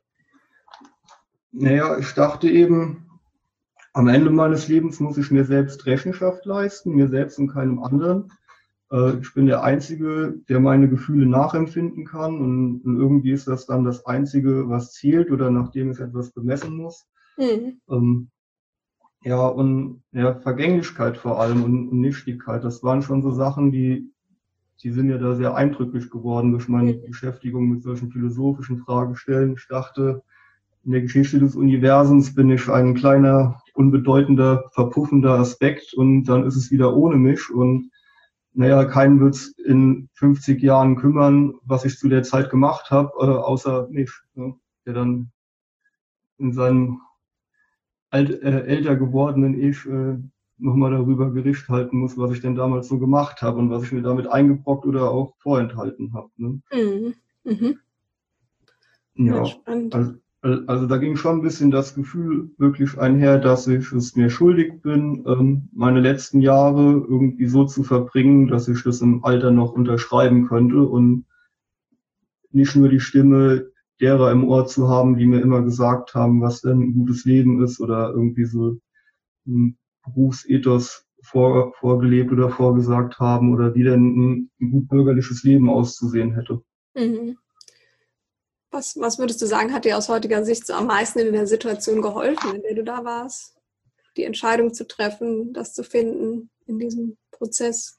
Naja, ich dachte eben, am Ende meines Lebens muss ich mir selbst Rechenschaft leisten, mir selbst und keinem anderen. Ich bin der Einzige, der meine Gefühle nachempfinden kann, und irgendwie ist das dann das Einzige, was zählt oder nachdem ich etwas bemessen muss. Ja, und ja, Vergänglichkeit vor allem und Nichtigkeit, das waren schon so Sachen, die sind ja da sehr eindrücklich geworden durch meine Beschäftigung mit solchen philosophischen Fragestellen. Ich dachte, in der Geschichte des Universums bin ich ein kleiner, unbedeutender, verpuffender Aspekt, und dann ist es wieder ohne mich. Und naja, keinen wird es in 50 Jahren kümmern, was ich zu der Zeit gemacht habe, außer mich, ne, der dann in seinem älter gewordenen Ich nochmal darüber Gericht halten muss, was ich denn damals so gemacht habe und was ich mir damit eingebrockt oder auch vorenthalten habe. Ne? Ja, spannend. also da ging schon ein bisschen das Gefühl wirklich einher, dass ich es mir schuldig bin, meine letzten Jahre irgendwie so zu verbringen, dass ich das im Alter noch unterschreiben könnte und nicht nur die Stimme derer im Ohr zu haben, die mir immer gesagt haben, was denn ein gutes Leben ist, oder irgendwie so ein Berufsethos vorgelebt oder vorgesagt haben, oder wie denn ein gut bürgerliches Leben auszusehen hätte. Was würdest du sagen, hat dir aus heutiger Sicht so am meisten in der Situation geholfen, in der du da warst? Die Entscheidung zu treffen, das zu finden in diesem Prozess?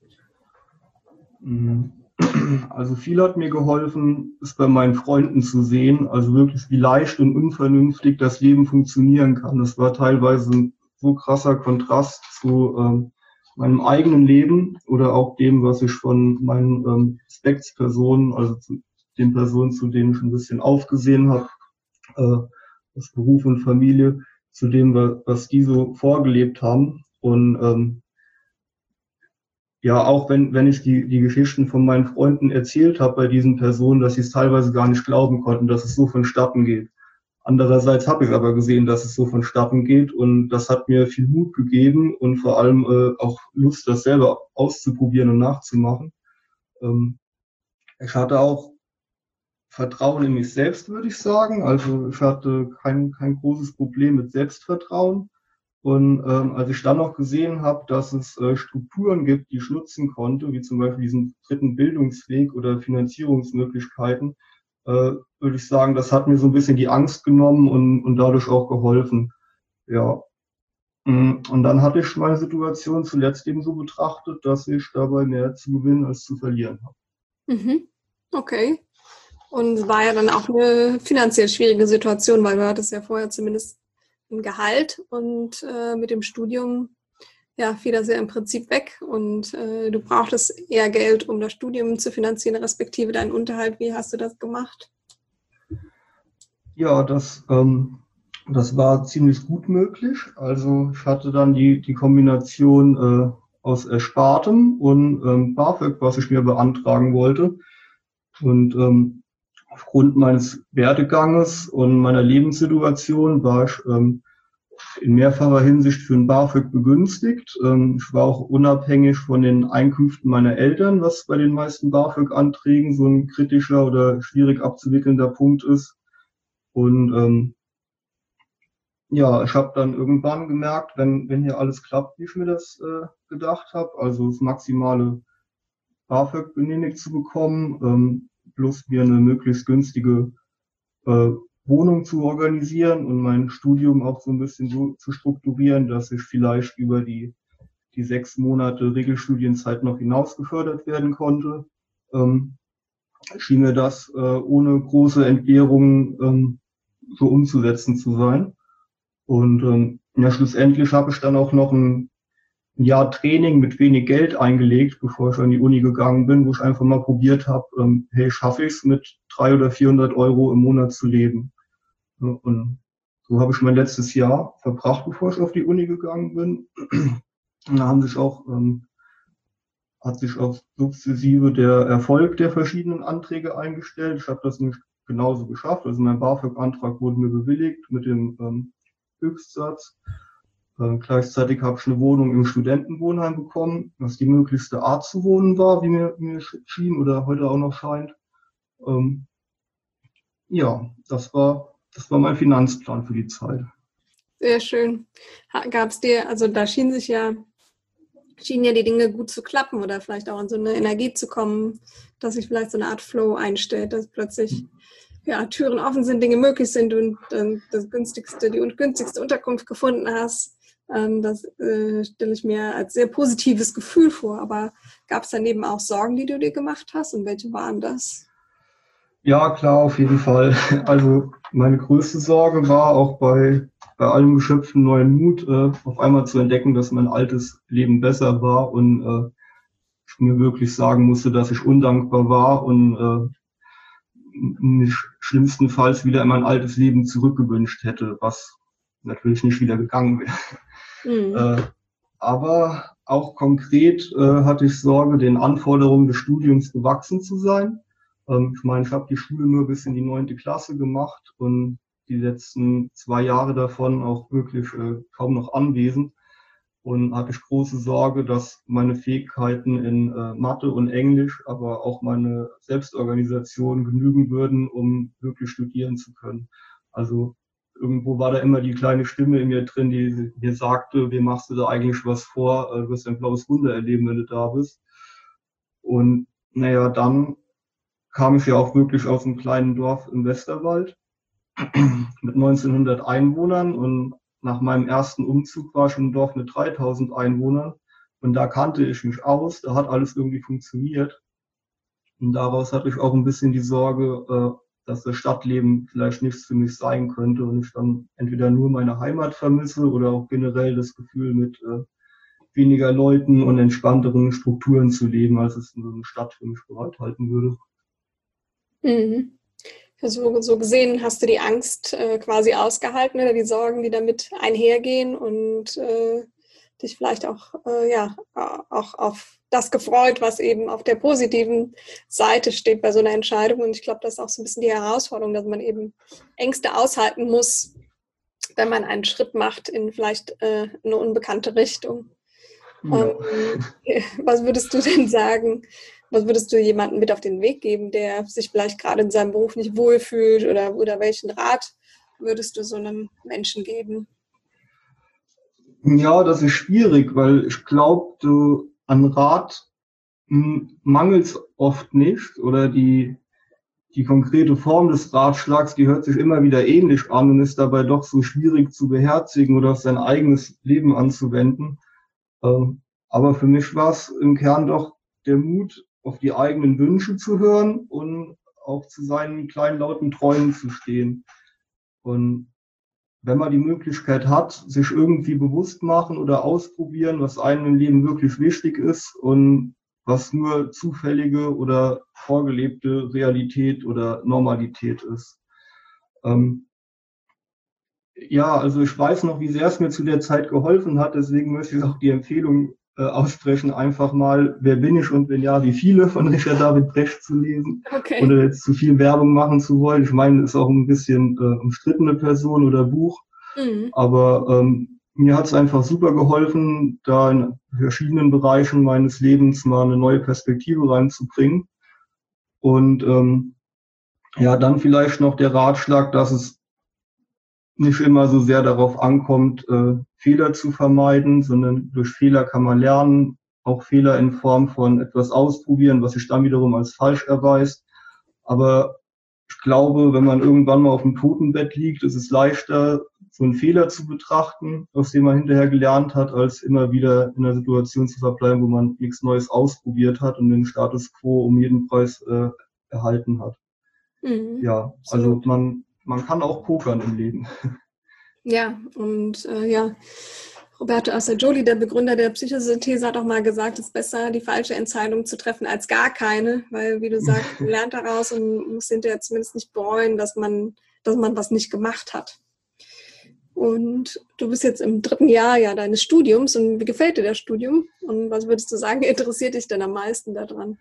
Also viel hat mir geholfen, es bei meinen Freunden zu sehen, also wirklich wie leicht und unvernünftig das Leben funktionieren kann. Das war teilweise ein so krasser Kontrast zu meinem eigenen Leben oder auch dem, was ich von meinen Respektspersonen, also zu den Personen, zu denen ich ein bisschen aufgesehen habe, aus Beruf und Familie, zu dem, was die so vorgelebt haben. Und ja, auch wenn ich die Geschichten von meinen Freunden erzählt habe bei diesen Personen, dass sie es teilweise gar nicht glauben konnten, dass es so vonstatten geht. Andererseits habe ich aber gesehen, dass es so vonstatten geht und das hat mir viel Mut gegeben und vor allem auch Lust, das selber auszuprobieren und nachzumachen. Ähm, Ich hatte auch Vertrauen in mich selbst, würde ich sagen. Also ich hatte kein großes Problem mit Selbstvertrauen. Und als ich dann noch gesehen habe, dass es Strukturen gibt, die ich nutzen konnte, wie zum Beispiel diesen dritten Bildungsweg oder Finanzierungsmöglichkeiten, würde ich sagen, das hat mir so ein bisschen die Angst genommen und dadurch auch geholfen. Ja. Und dann hatte ich meine Situation zuletzt eben so betrachtet, dass ich dabei mehr zu gewinnen als zu verlieren habe. Mhm. Okay. Und es war ja dann auch eine finanziell schwierige Situation, weil du hattest ja vorher zumindest ein Gehalt und mit dem Studium ja, fiel das ja im Prinzip weg und du brauchtest eher Geld, um das Studium zu finanzieren, respektive deinen Unterhalt. Wie hast du das gemacht? Ja, das war ziemlich gut möglich. Also ich hatte dann die Kombination aus Erspartem und BAföG, was ich mir beantragen wollte. Und aufgrund meines Werdeganges und meiner Lebenssituation war ich in mehrfacher Hinsicht für ein BAföG begünstigt. Ich war auch unabhängig von den Einkünften meiner Eltern, was bei den meisten BAföG-Anträgen so ein kritischer oder schwierig abzuwickelnder Punkt ist. Und ja, ich habe dann irgendwann gemerkt, wenn hier alles klappt, wie ich mir das gedacht habe, also das maximale BAföG genehmigt zu bekommen, plus mir eine möglichst günstige äh, Wohnung zu organisieren und mein Studium auch so ein bisschen so zu strukturieren, dass ich vielleicht über die 6 Monate Regelstudienzeit noch hinaus gefördert werden konnte, ähm, schien mir das ohne große Entbehrungen so umzusetzen zu sein. Und ja, schlussendlich habe ich dann auch noch ein Jahr Training mit wenig Geld eingelegt, bevor ich an die Uni gegangen bin, wo ich einfach mal probiert habe, hey, schaffe ich es mit 300 oder 400 Euro im Monat zu leben. Ja, und so habe ich mein letztes Jahr verbracht, bevor ich auf die Uni gegangen bin. Und da hat sich auch sukzessive der Erfolg der verschiedenen Anträge eingestellt. Ich habe das nicht genauso geschafft. Also mein BAföG-Antrag wurde mir bewilligt mit dem Höchstsatz. Gleichzeitig habe ich eine Wohnung im Studentenwohnheim bekommen, was die möglichste Art zu wohnen war, wie mir schien oder heute auch noch scheint. Ähm, ja, das war mein Finanzplan für die Zeit. Sehr schön. Gab es dir, also da schienen ja die Dinge gut zu klappen oder vielleicht auch in so eine Energie zu kommen, dass sich vielleicht so eine Art Flow einstellt, dass plötzlich ja, Türen offen sind, Dinge möglich sind und die günstigste Unterkunft gefunden hast. Das stelle ich mir als sehr positives Gefühl vor. Aber gab es daneben auch Sorgen, die du dir gemacht hast und welche waren das? Ja, klar, auf jeden Fall. Also meine größte Sorge war auch bei allem geschöpften neuen Mut, auf einmal zu entdecken, dass mein altes Leben besser war und ich mir wirklich sagen musste, dass ich undankbar war und mich schlimmstenfalls wieder in mein altes Leben zurückgewünscht hätte, was natürlich nicht wieder gegangen wäre. Mhm. Aber auch konkret hatte ich Sorge, den Anforderungen des Studiums gewachsen zu sein. Ich meine, ich habe die Schule nur bis in die 9. Klasse gemacht und die letzten 2 Jahre davon auch wirklich kaum noch anwesend. Und hatte ich große Sorge, dass meine Fähigkeiten in Mathe und Englisch, aber auch meine Selbstorganisation genügen würden, um wirklich studieren zu können. Also irgendwo war da immer die kleine Stimme in mir drin, die mir sagte, wem machst du da eigentlich was vor? Du wirst ein blaues Wunder erleben, wenn du da bist. Und naja, dann kam ich ja auch wirklich aus einem kleinen Dorf im Westerwald mit 1900 Einwohnern und nach meinem ersten Umzug war ich im Dorf mit 3000 Einwohnern und da kannte ich mich aus, da hat alles irgendwie funktioniert und daraus hatte ich auch ein bisschen die Sorge, dass das Stadtleben vielleicht nichts für mich sein könnte und ich dann entweder nur meine Heimat vermisse oder auch generell das Gefühl mit weniger Leuten und entspannteren Strukturen zu leben, als es so eine Stadt für mich bereithalten würde. Mhm. So gesehen hast du die Angst quasi ausgehalten oder die Sorgen, die damit einhergehen und dich vielleicht auch, ja, auch auf das gefreut, was eben auf der positiven Seite steht bei so einer Entscheidung. Und ich glaube, das ist auch so ein bisschen die Herausforderung, dass man eben Ängste aushalten muss, wenn man einen Schritt macht in vielleicht eine unbekannte Richtung. Ja. Was würdest du denn sagen? Was würdest du jemandem mit auf den Weg geben, der sich vielleicht gerade in seinem Beruf nicht wohlfühlt, oder welchen Rat würdest du so einem Menschen geben? Ja, das ist schwierig, weil ich glaube, an Rat mangelt es oft nicht, oder die konkrete Form des Ratschlags, die hört sich immer wieder ähnlich an und ist dabei doch so schwierig zu beherzigen oder auf sein eigenes Leben anzuwenden. Aber für mich war es im Kern doch der Mut, auf die eigenen Wünsche zu hören und auch zu seinen kleinlauten Träumen zu stehen. Und wenn man die Möglichkeit hat, sich irgendwie bewusst machen oder ausprobieren, was einem im Leben wirklich wichtig ist und was nur zufällige oder vorgelebte Realität oder Normalität ist. Ja, also ich weiß noch, wie sehr es mir zu der Zeit geholfen hat. Deswegen möchte ich auch die Empfehlung aussprechen, einfach mal Wer bin ich und wenn ja, wie viele von Richard David Brecht zu lesen. Okay. Ohne jetzt zu viel Werbung machen zu wollen. Ich meine, es ist auch ein bisschen umstrittene Person oder Buch. Aber mir hat es einfach super geholfen, da in verschiedenen Bereichen meines Lebens mal eine neue Perspektive reinzubringen. Und ja, dann vielleicht noch der Ratschlag, dass es nicht immer so sehr darauf ankommt, Fehler zu vermeiden, sondern durch Fehler kann man lernen, auch Fehler in Form von etwas ausprobieren, was sich dann wiederum als falsch erweist. Aber ich glaube, wenn man irgendwann mal auf dem Totenbett liegt, ist es leichter, so einen Fehler zu betrachten, aus dem man hinterher gelernt hat, als immer wieder in einer Situation zu verbleiben, wo man nichts Neues ausprobiert hat und den Status quo um jeden Preis erhalten hat. Ja, also man kann auch pokern im Leben. Ja, und ja, Roberto Assagioli, der Begründer der Psychosynthese, hat auch mal gesagt, es ist besser, die falsche Entscheidung zu treffen, als gar keine, weil, wie du sagst, man lernt daraus und muss hinterher zumindest nicht bereuen, dass man was nicht gemacht hat. Und du bist jetzt im 3. Jahr ja deines Studiums. Und wie gefällt dir das Studium? Und was würdest du sagen, interessiert dich denn am meisten daran?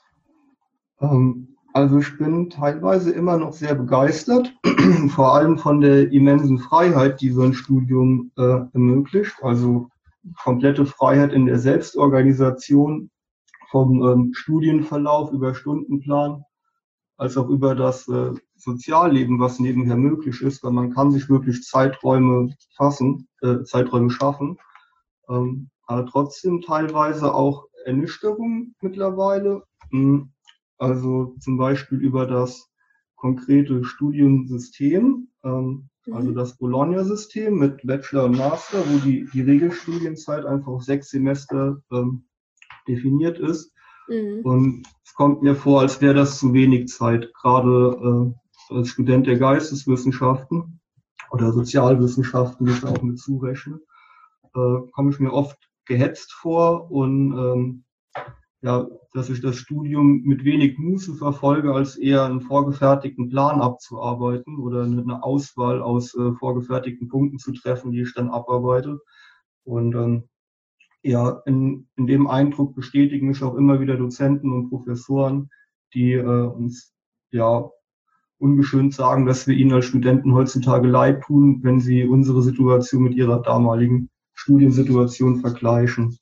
Also ich bin teilweise immer noch sehr begeistert, vor allem von der immensen Freiheit, die so ein Studium ermöglicht. Also komplette Freiheit in der Selbstorganisation, vom Studienverlauf über Stundenplan, als auch über das Sozialleben, was nebenher möglich ist, weil man kann sich wirklich Zeiträume schaffen, aber trotzdem teilweise auch Ernüchterung mittlerweile. Also zum Beispiel über das konkrete Studiensystem, also das Bologna-System mit Bachelor und Master, wo die Regelstudienzeit einfach auf 6 Semester definiert ist. Und es kommt mir vor, als wäre das zu wenig Zeit, gerade als Student der Geisteswissenschaften oder Sozialwissenschaften, die ich auch mit zurechne, komme ich mir oft gehetzt vor und ja, dass ich das Studium mit wenig Muße verfolge, als eher einen vorgefertigten Plan abzuarbeiten oder eine Auswahl aus vorgefertigten Punkten zu treffen, die ich dann abarbeite. Und ja, in dem Eindruck bestätigen mich auch immer wieder Dozenten und Professoren, die uns ja ungeschönt sagen, dass wir ihnen als Studenten heutzutage leid tun, wenn sie unsere Situation mit ihrer damaligen Studiensituation vergleichen.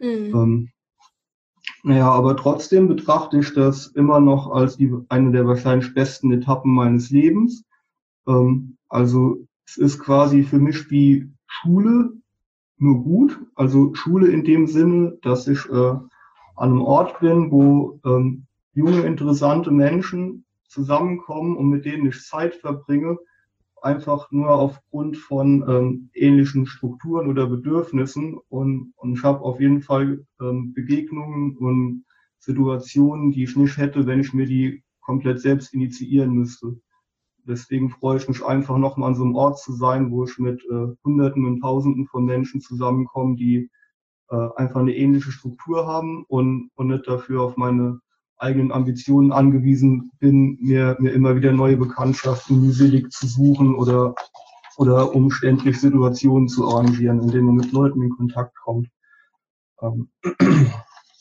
Naja, aber trotzdem betrachte ich das immer noch als eine der wahrscheinlich besten Etappen meines Lebens. Also es ist quasi für mich wie Schule, nur gut. Also Schule in dem Sinne, dass ich an einem Ort bin, wo junge, interessante Menschen zusammenkommen und mit denen ich Zeit verbringe, einfach nur aufgrund von ähnlichen Strukturen oder Bedürfnissen. Und ich habe auf jeden Fall Begegnungen und Situationen, die ich nicht hätte, wenn ich mir die komplett selbst initiieren müsste. Deswegen freue ich mich einfach nochmal an so einem Ort zu sein, wo ich mit Hunderten und Tausenden von Menschen zusammenkomme, die einfach eine ähnliche Struktur haben und nicht dafür auf meine eigenen Ambitionen angewiesen bin, mir immer wieder neue Bekanntschaften mühselig zu suchen oder umständlich Situationen zu arrangieren, in denen man mit Leuten in Kontakt kommt.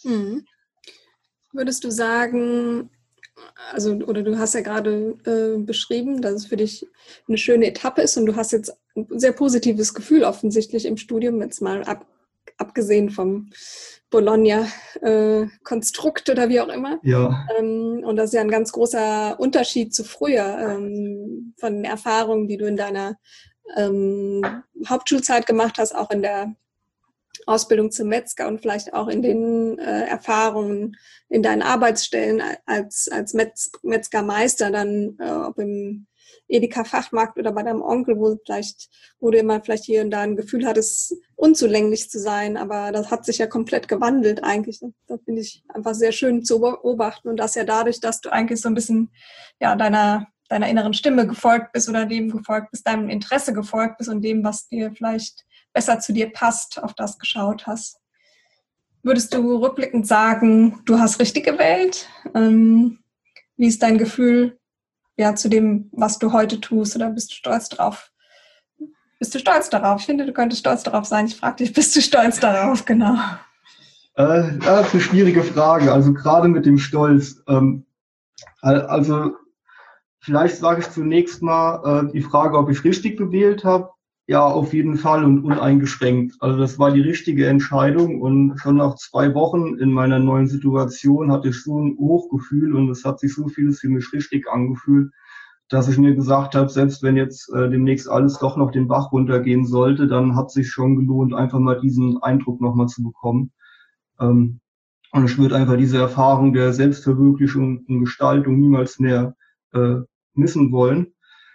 Mhm. Würdest du sagen, also, oder du hast ja gerade beschrieben, dass es für dich eine schöne Etappe ist und du hast jetzt ein sehr positives Gefühl offensichtlich im Studium, jetzt mal abgesehen vom Bologna-Konstrukt oder wie auch immer. Ja, Und das ist ja ein ganz großer Unterschied zu früher, von den Erfahrungen, die du in deiner Hauptschulzeit gemacht hast, auch in der Ausbildung zum Metzger und vielleicht auch in den Erfahrungen in deinen Arbeitsstellen als Metzgermeister, dann ob im Edeka-Fachmarkt oder bei deinem Onkel, wo du immer vielleicht hier und da ein Gefühl hattest, unzulänglich zu sein, aber das hat sich ja komplett gewandelt eigentlich. Das finde ich einfach sehr schön zu beobachten und das ja dadurch, dass du eigentlich so ein bisschen ja deiner inneren Stimme gefolgt bist oder dem gefolgt bist, deinem Interesse gefolgt bist und dem, was dir vielleicht besser zu dir passt, auf das geschaut hast. Würdest du rückblickend sagen, du hast richtig gewählt? Wie ist dein Gefühl ja, zu dem, was du heute tust? Oder bist du stolz drauf? Bist du stolz darauf? Ich finde, du könntest stolz darauf sein. Ich frage dich, bist du stolz darauf? Genau. das ist eine schwierige Frage. Also gerade mit dem Stolz. Also vielleicht sage ich zunächst mal die Frage, ob ich richtig gewählt habe. Ja, auf jeden Fall und uneingeschränkt. Also das war die richtige Entscheidung und schon nach 2 Wochen in meiner neuen Situation hatte ich so ein Hochgefühl und es hat sich so vieles für mich richtig angefühlt, dass ich mir gesagt habe, selbst wenn jetzt demnächst alles doch noch den Bach runtergehen sollte, dann hat sich schon gelohnt, einfach mal diesen Eindruck nochmal zu bekommen. Ähm, und ich würde einfach diese Erfahrung der Selbstverwirklichung und Gestaltung niemals mehr äh, missen wollen.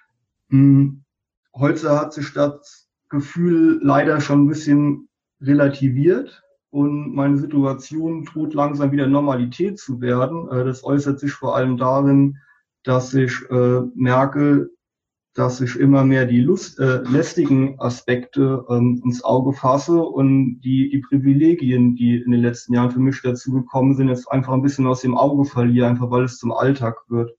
Heute hat sich das Gefühl leider schon ein bisschen relativiert und meine Situation droht langsam wieder Normalität zu werden. Das äußert sich vor allem darin, dass ich merke, dass ich immer mehr die lästigen Aspekte ins Auge fasse und die Privilegien, die in den letzten Jahren für mich dazu gekommen sind, jetzt einfach ein bisschen aus dem Auge verliere, einfach weil es zum Alltag wird.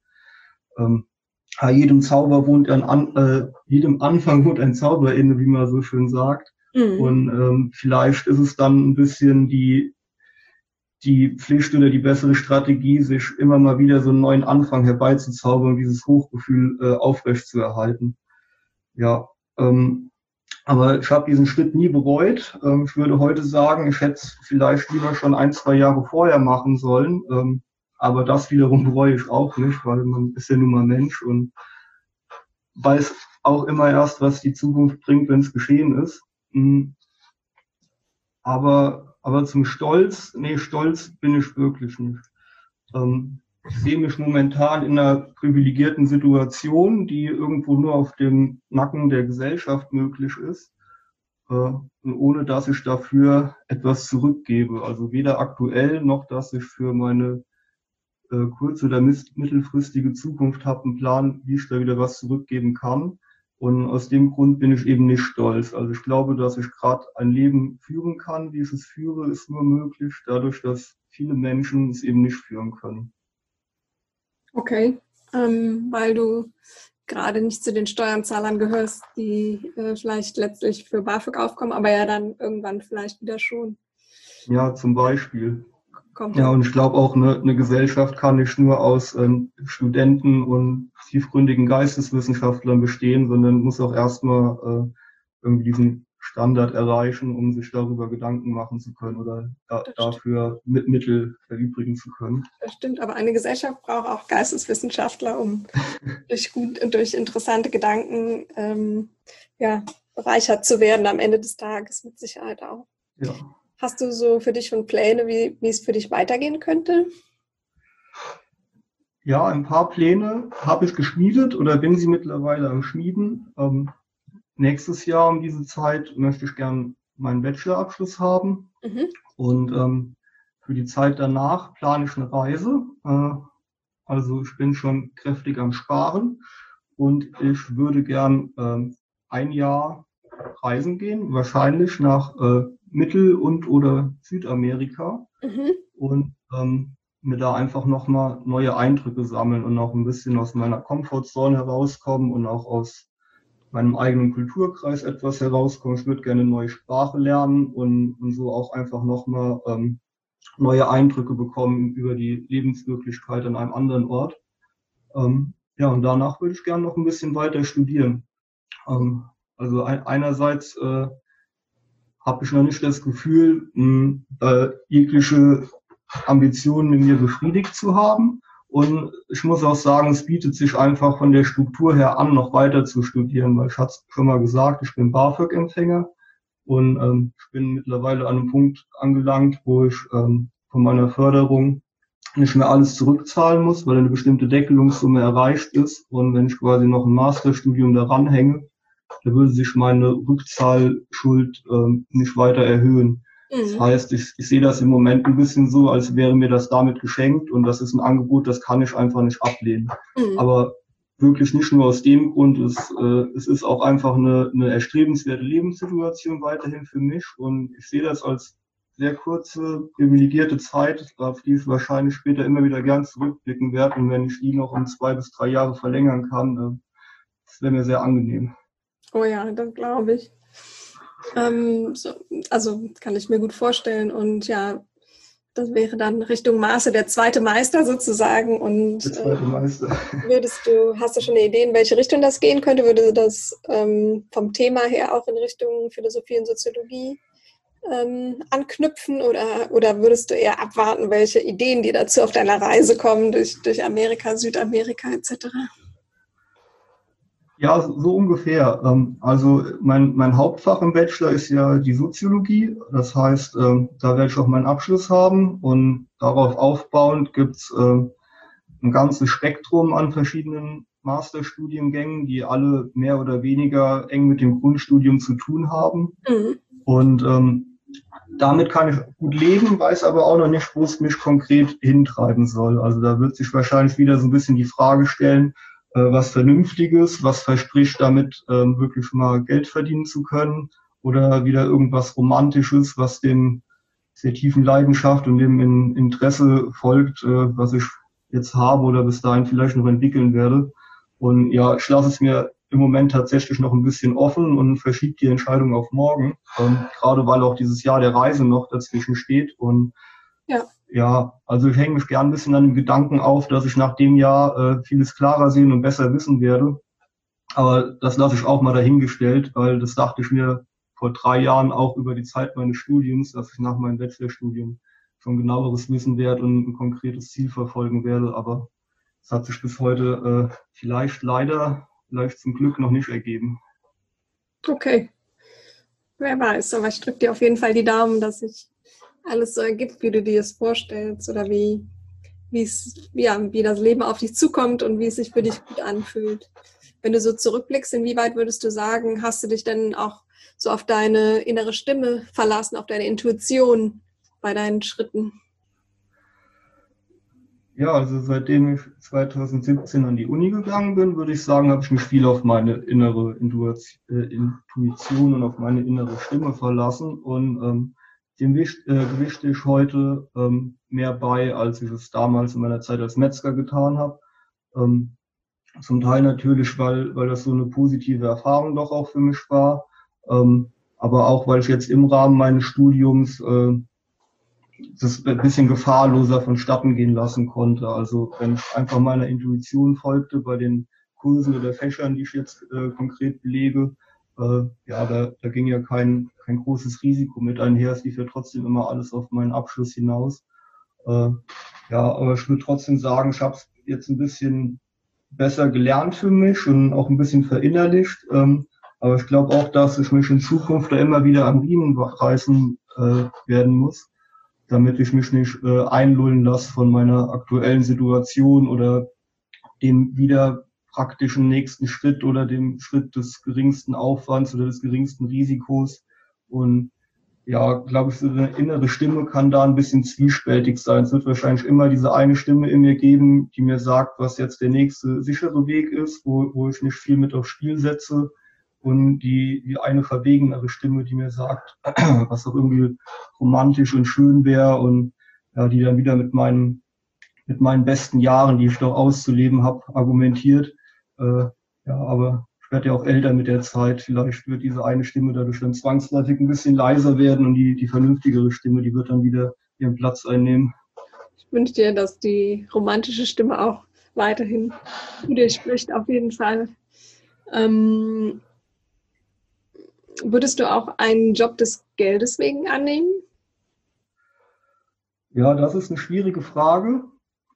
Jedem Anfang wohnt ein Zauber inne, wie man so schön sagt. Mhm. Und vielleicht ist es dann ein bisschen die Pflicht oder die bessere Strategie, sich immer mal wieder so einen neuen Anfang herbeizuzaubern, dieses Hochgefühl aufrechtzuerhalten. Ja, aber ich habe diesen Schritt nie bereut. Ich würde heute sagen, ich hätte es vielleicht lieber schon 1, 2 Jahre vorher machen sollen. Aber das wiederum bereue ich auch nicht, weil man ist ja nun mal Mensch und weiß auch immer erst, was die Zukunft bringt, wenn es geschehen ist. Aber zum Stolz, nee, stolz bin ich wirklich nicht. Ich sehe mich momentan in einer privilegierten Situation, die irgendwo nur auf dem Nacken der Gesellschaft möglich ist, und ohne dass ich dafür etwas zurückgebe. Also weder aktuell noch, dass ich für meine kurz- oder mittelfristige Zukunft habe einen Plan, wie ich da wieder was zurückgeben kann. Und aus dem Grund bin ich eben nicht stolz. Also ich glaube, dass ich gerade ein Leben führen kann. Wie ich es führe, ist nur möglich, dadurch, dass viele Menschen es eben nicht führen können. Okay. Weil du gerade nicht zu den Steuerzahlern gehörst, die vielleicht letztlich für BAföG aufkommen, aber ja dann irgendwann vielleicht wieder schon. Ja, zum Beispiel. Kommt Ja, dann. und ich glaube auch, eine Gesellschaft kann nicht nur aus Studenten und tiefgründigen Geisteswissenschaftlern bestehen, sondern muss auch erstmal irgendwie diesen Standard erreichen, um sich darüber Gedanken machen zu können oder dafür Mittel verübrigen zu können. Das stimmt, aber eine Gesellschaft braucht auch Geisteswissenschaftler, um durch interessante Gedanken ja, bereichert zu werden am Ende des Tages mit Sicherheit auch. Ja. Hast du so für dich schon Pläne, wie es für dich weitergehen könnte? Ja, ein paar Pläne habe ich geschmiedet oder bin sie mittlerweile am Schmieden. Nächstes Jahr um diese Zeit möchte ich gern meinen Bachelorabschluss haben. Mhm. Und für die Zeit danach plane ich eine Reise. Also ich bin schon kräftig am Sparen und ich würde gern ein Jahr reisen gehen, wahrscheinlich nach Mittel- und oder Südamerika Mhm. und mir da einfach nochmal neue Eindrücke sammeln und auch ein bisschen aus meiner Komfortzone herauskommen und auch aus meinem eigenen Kulturkreis etwas herauskommen. Ich würde gerne eine neue Sprache lernen und so auch einfach nochmal neue Eindrücke bekommen über die Lebenswirklichkeit an einem anderen Ort. Ja, und danach würde ich gerne noch ein bisschen weiter studieren. Also einerseits habe ich noch nicht das Gefühl, jegliche Ambitionen in mir befriedigt zu haben. Und ich muss auch sagen, es bietet sich einfach von der Struktur her an, noch weiter zu studieren, weil ich hatte es schon mal gesagt, ich bin BAföG-Empfänger und ich bin mittlerweile an einem Punkt angelangt, wo ich von meiner Förderung nicht mehr alles zurückzahlen muss, weil eine bestimmte Deckelungssumme erreicht ist. Und wenn ich quasi noch ein Masterstudium daran hänge, da würde sich meine Rückzahlschuld nicht weiter erhöhen. Das heißt, ich sehe das im Moment ein bisschen so, als wäre mir das damit geschenkt und das ist ein Angebot, das kann ich einfach nicht ablehnen. Aber wirklich nicht nur aus dem Grund, es ist auch einfach eine erstrebenswerte Lebenssituation weiterhin für mich und ich sehe das als sehr kurze, privilegierte Zeit, auf die ich wahrscheinlich später immer wieder gern zurückblicken werde und wenn ich die noch um 2 bis 3 Jahre verlängern kann, das wäre mir sehr angenehm. Oh ja, das glaube ich. Also kann ich mir gut vorstellen. Und ja, das wäre dann Richtung Master der zweite Meister sozusagen. Und der zweite Meister. Hast du schon eine Idee, in welche Richtung das gehen könnte? Würde das vom Thema her auch in Richtung Philosophie und Soziologie anknüpfen oder würdest du eher abwarten, welche Ideen dir dazu auf deiner Reise kommen durch Amerika, Südamerika etc.? Ja, so ungefähr. Also mein Hauptfach im Bachelor ist ja die Soziologie. Das heißt, da werde ich auch meinen Abschluss haben und darauf aufbauend gibt's ein ganzes Spektrum an verschiedenen Masterstudiengängen, die alle mehr oder weniger eng mit dem Grundstudium zu tun haben. Und damit kann ich gut leben, weiß aber auch noch nicht, wo es mich konkret hintreiben soll. Also da wird sich wahrscheinlich wieder so ein bisschen die Frage stellen, was Vernünftiges, was verspricht damit, wirklich mal Geld verdienen zu können oder wieder irgendwas Romantisches, was dem sehr tiefen Leidenschaft und dem Interesse folgt, was ich jetzt habe oder bis dahin vielleicht noch entwickeln werde. Und ja, ich lasse es mir im Moment tatsächlich noch ein bisschen offen und verschiebe die Entscheidung auf morgen, gerade weil auch dieses Jahr der Reise noch dazwischen steht. Und ja, also ich hänge mich gern ein bisschen an dem Gedanken auf, dass ich nach dem Jahr vieles klarer sehen und besser wissen werde. Aber das lasse ich auch mal dahingestellt, weil das dachte ich mir vor 3 Jahren auch über die Zeit meines Studiums, dass ich nach meinem Bachelorstudium schon genaueres wissen werde und ein konkretes Ziel verfolgen werde. Aber es hat sich bis heute vielleicht zum Glück noch nicht ergeben. Okay, wer weiß, aber ich drücke dir auf jeden Fall die Daumen, dass sich alles so ergibt, wie du dir es vorstellst oder wie das Leben auf dich zukommt und wie es sich für dich gut anfühlt. Wenn du so zurückblickst, inwieweit würdest du sagen, hast du dich denn auch so auf deine innere Stimme verlassen, auf deine Intuition bei deinen Schritten? Ja, also seitdem ich 2017 an die Uni gegangen bin, würde ich sagen, habe ich mich viel auf meine innere Intuition und auf meine innere Stimme verlassen und dem gewichte ich heute mehr bei, als ich es damals in meiner Zeit als Metzger getan habe. Zum Teil natürlich, weil das so eine positive Erfahrung doch auch für mich war, aber auch, weil ich jetzt im Rahmen meines Studiums das ein bisschen gefahrloser vonstatten gehen lassen konnte. Also wenn ich einfach meiner Intuition folgte bei den Kursen oder Fächern, die ich jetzt konkret belege, da ging ja kein großes Risiko mit einher. Es lief ja trotzdem immer alles auf meinen Abschluss hinaus. Aber ich würde trotzdem sagen, ich habe es jetzt ein bisschen besser gelernt für mich und auch ein bisschen verinnerlicht. Aber ich glaube auch, dass ich mich in Zukunft da immer wieder am Riemen reißen werden muss, damit ich mich nicht einlullen lasse von meiner aktuellen Situation oder dem wieder praktischen nächsten Schritt oder dem Schritt des geringsten Aufwands oder des geringsten Risikos. Und ja, glaube ich, so eine innere Stimme kann da ein bisschen zwiespältig sein. Es wird wahrscheinlich immer diese eine Stimme in mir geben, die mir sagt, was jetzt der nächste sichere Weg ist, wo ich nicht viel mit aufs Spiel setze. Und die eine verwegenere Stimme, die mir sagt, was auch irgendwie romantisch und schön wäre und ja, die dann wieder mit meinen besten Jahren, die ich doch auszuleben habe, argumentiert. Aber ich werde ja auch älter mit der Zeit. Vielleicht wird diese eine Stimme dadurch dann zwangsläufig ein bisschen leiser werden und die vernünftigere Stimme, die wird dann wieder ihren Platz einnehmen. Ich wünsche dir, dass die romantische Stimme auch weiterhin zu dir spricht, auf jeden Fall. Würdest du auch einen Job des Geldes wegen annehmen? Ja, das ist eine schwierige Frage.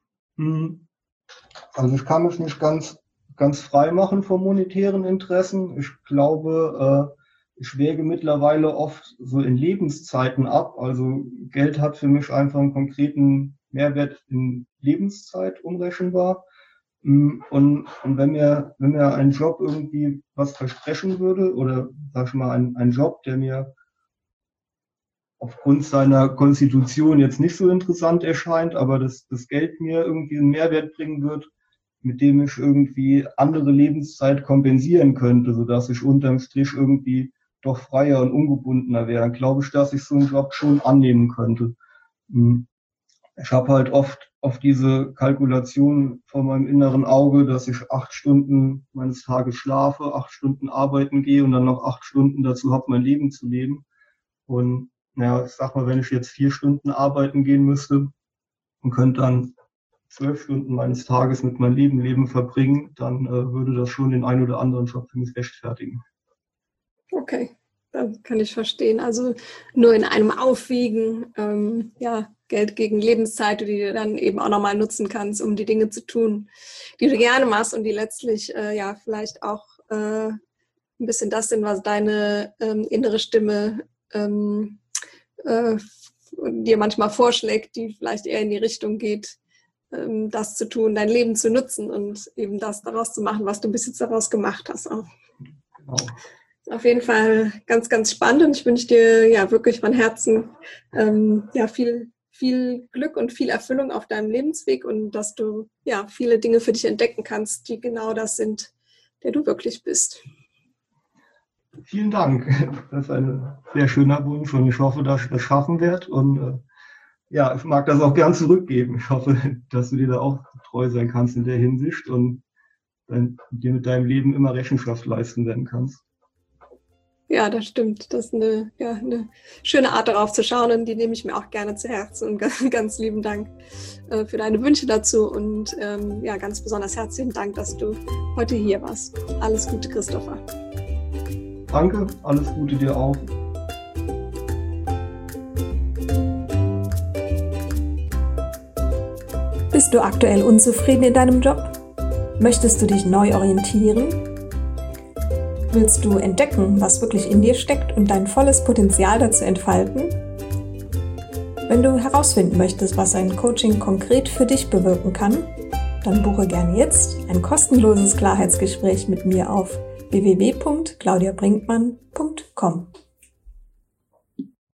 Also ich kann mich nicht ganz frei machen von monetären Interessen. Ich glaube, ich wäge mittlerweile oft so in Lebenszeiten ab. Also Geld hat für mich einfach einen konkreten Mehrwert in Lebenszeit unrechenbar. Und wenn mir ein Job irgendwie was versprechen würde, oder sag ich mal, ein Job, der mir aufgrund seiner Konstitution jetzt nicht so interessant erscheint, aber das Geld mir irgendwie einen Mehrwert bringen wird, mit dem ich irgendwie andere Lebenszeit kompensieren könnte, sodass ich unterm Strich irgendwie doch freier und ungebundener wäre, dann glaube ich, dass ich so einen Job schon annehmen könnte. Ich habe halt oft diese Kalkulation vor meinem inneren Auge, dass ich 8 Stunden meines Tages schlafe, 8 Stunden arbeiten gehe und dann noch 8 Stunden dazu habe, mein Leben zu leben. Und ja, ich sag mal, wenn ich jetzt 4 Stunden arbeiten gehen müsste und könnte dann 12 Stunden meines Tages mit meinem Leben verbringen, dann würde das schon den einen oder anderen Job für mich rechtfertigen. Okay, das kann ich verstehen. Also nur in einem Aufwiegen, Geld gegen Lebenszeit, die du dann eben auch nochmal nutzen kannst, um die Dinge zu tun, die du gerne machst und die letztlich vielleicht auch ein bisschen das sind, was deine innere Stimme dir manchmal vorschlägt, die vielleicht eher in die Richtung geht, das zu tun, dein Leben zu nutzen und eben das daraus zu machen, was du bis jetzt daraus gemacht hast auch. Genau. Auf jeden Fall ganz, ganz spannend und ich wünsche dir ja wirklich von Herzen viel Glück und viel Erfüllung auf deinem Lebensweg und dass du viele Dinge für dich entdecken kannst, die genau das sind, der du wirklich bist. Vielen Dank. Das ist ein sehr schöner Wunsch und ich hoffe, dass ich das schaffen werde. Und ich mag das auch gern zurückgeben. Ich hoffe, dass du dir da auch treu sein kannst in der Hinsicht und dir mit deinem Leben immer Rechenschaft leisten werden kannst. Ja, das stimmt. Das ist eine schöne Art, darauf zu schauen und die nehme ich mir auch gerne zu Herzen. Und ganz, ganz lieben Dank für deine Wünsche dazu und ganz besonders herzlichen Dank, dass du heute hier warst. Alles Gute, Christopher. Danke, alles Gute dir auch. Bist du aktuell unzufrieden in deinem Job? Möchtest du dich neu orientieren? Willst du entdecken, was wirklich in dir steckt und dein volles Potenzial dazu entfalten? Wenn du herausfinden möchtest, was ein Coaching konkret für dich bewirken kann, dann buche gerne jetzt ein kostenloses Klarheitsgespräch mit mir auf www.claudiabrinkmann.com.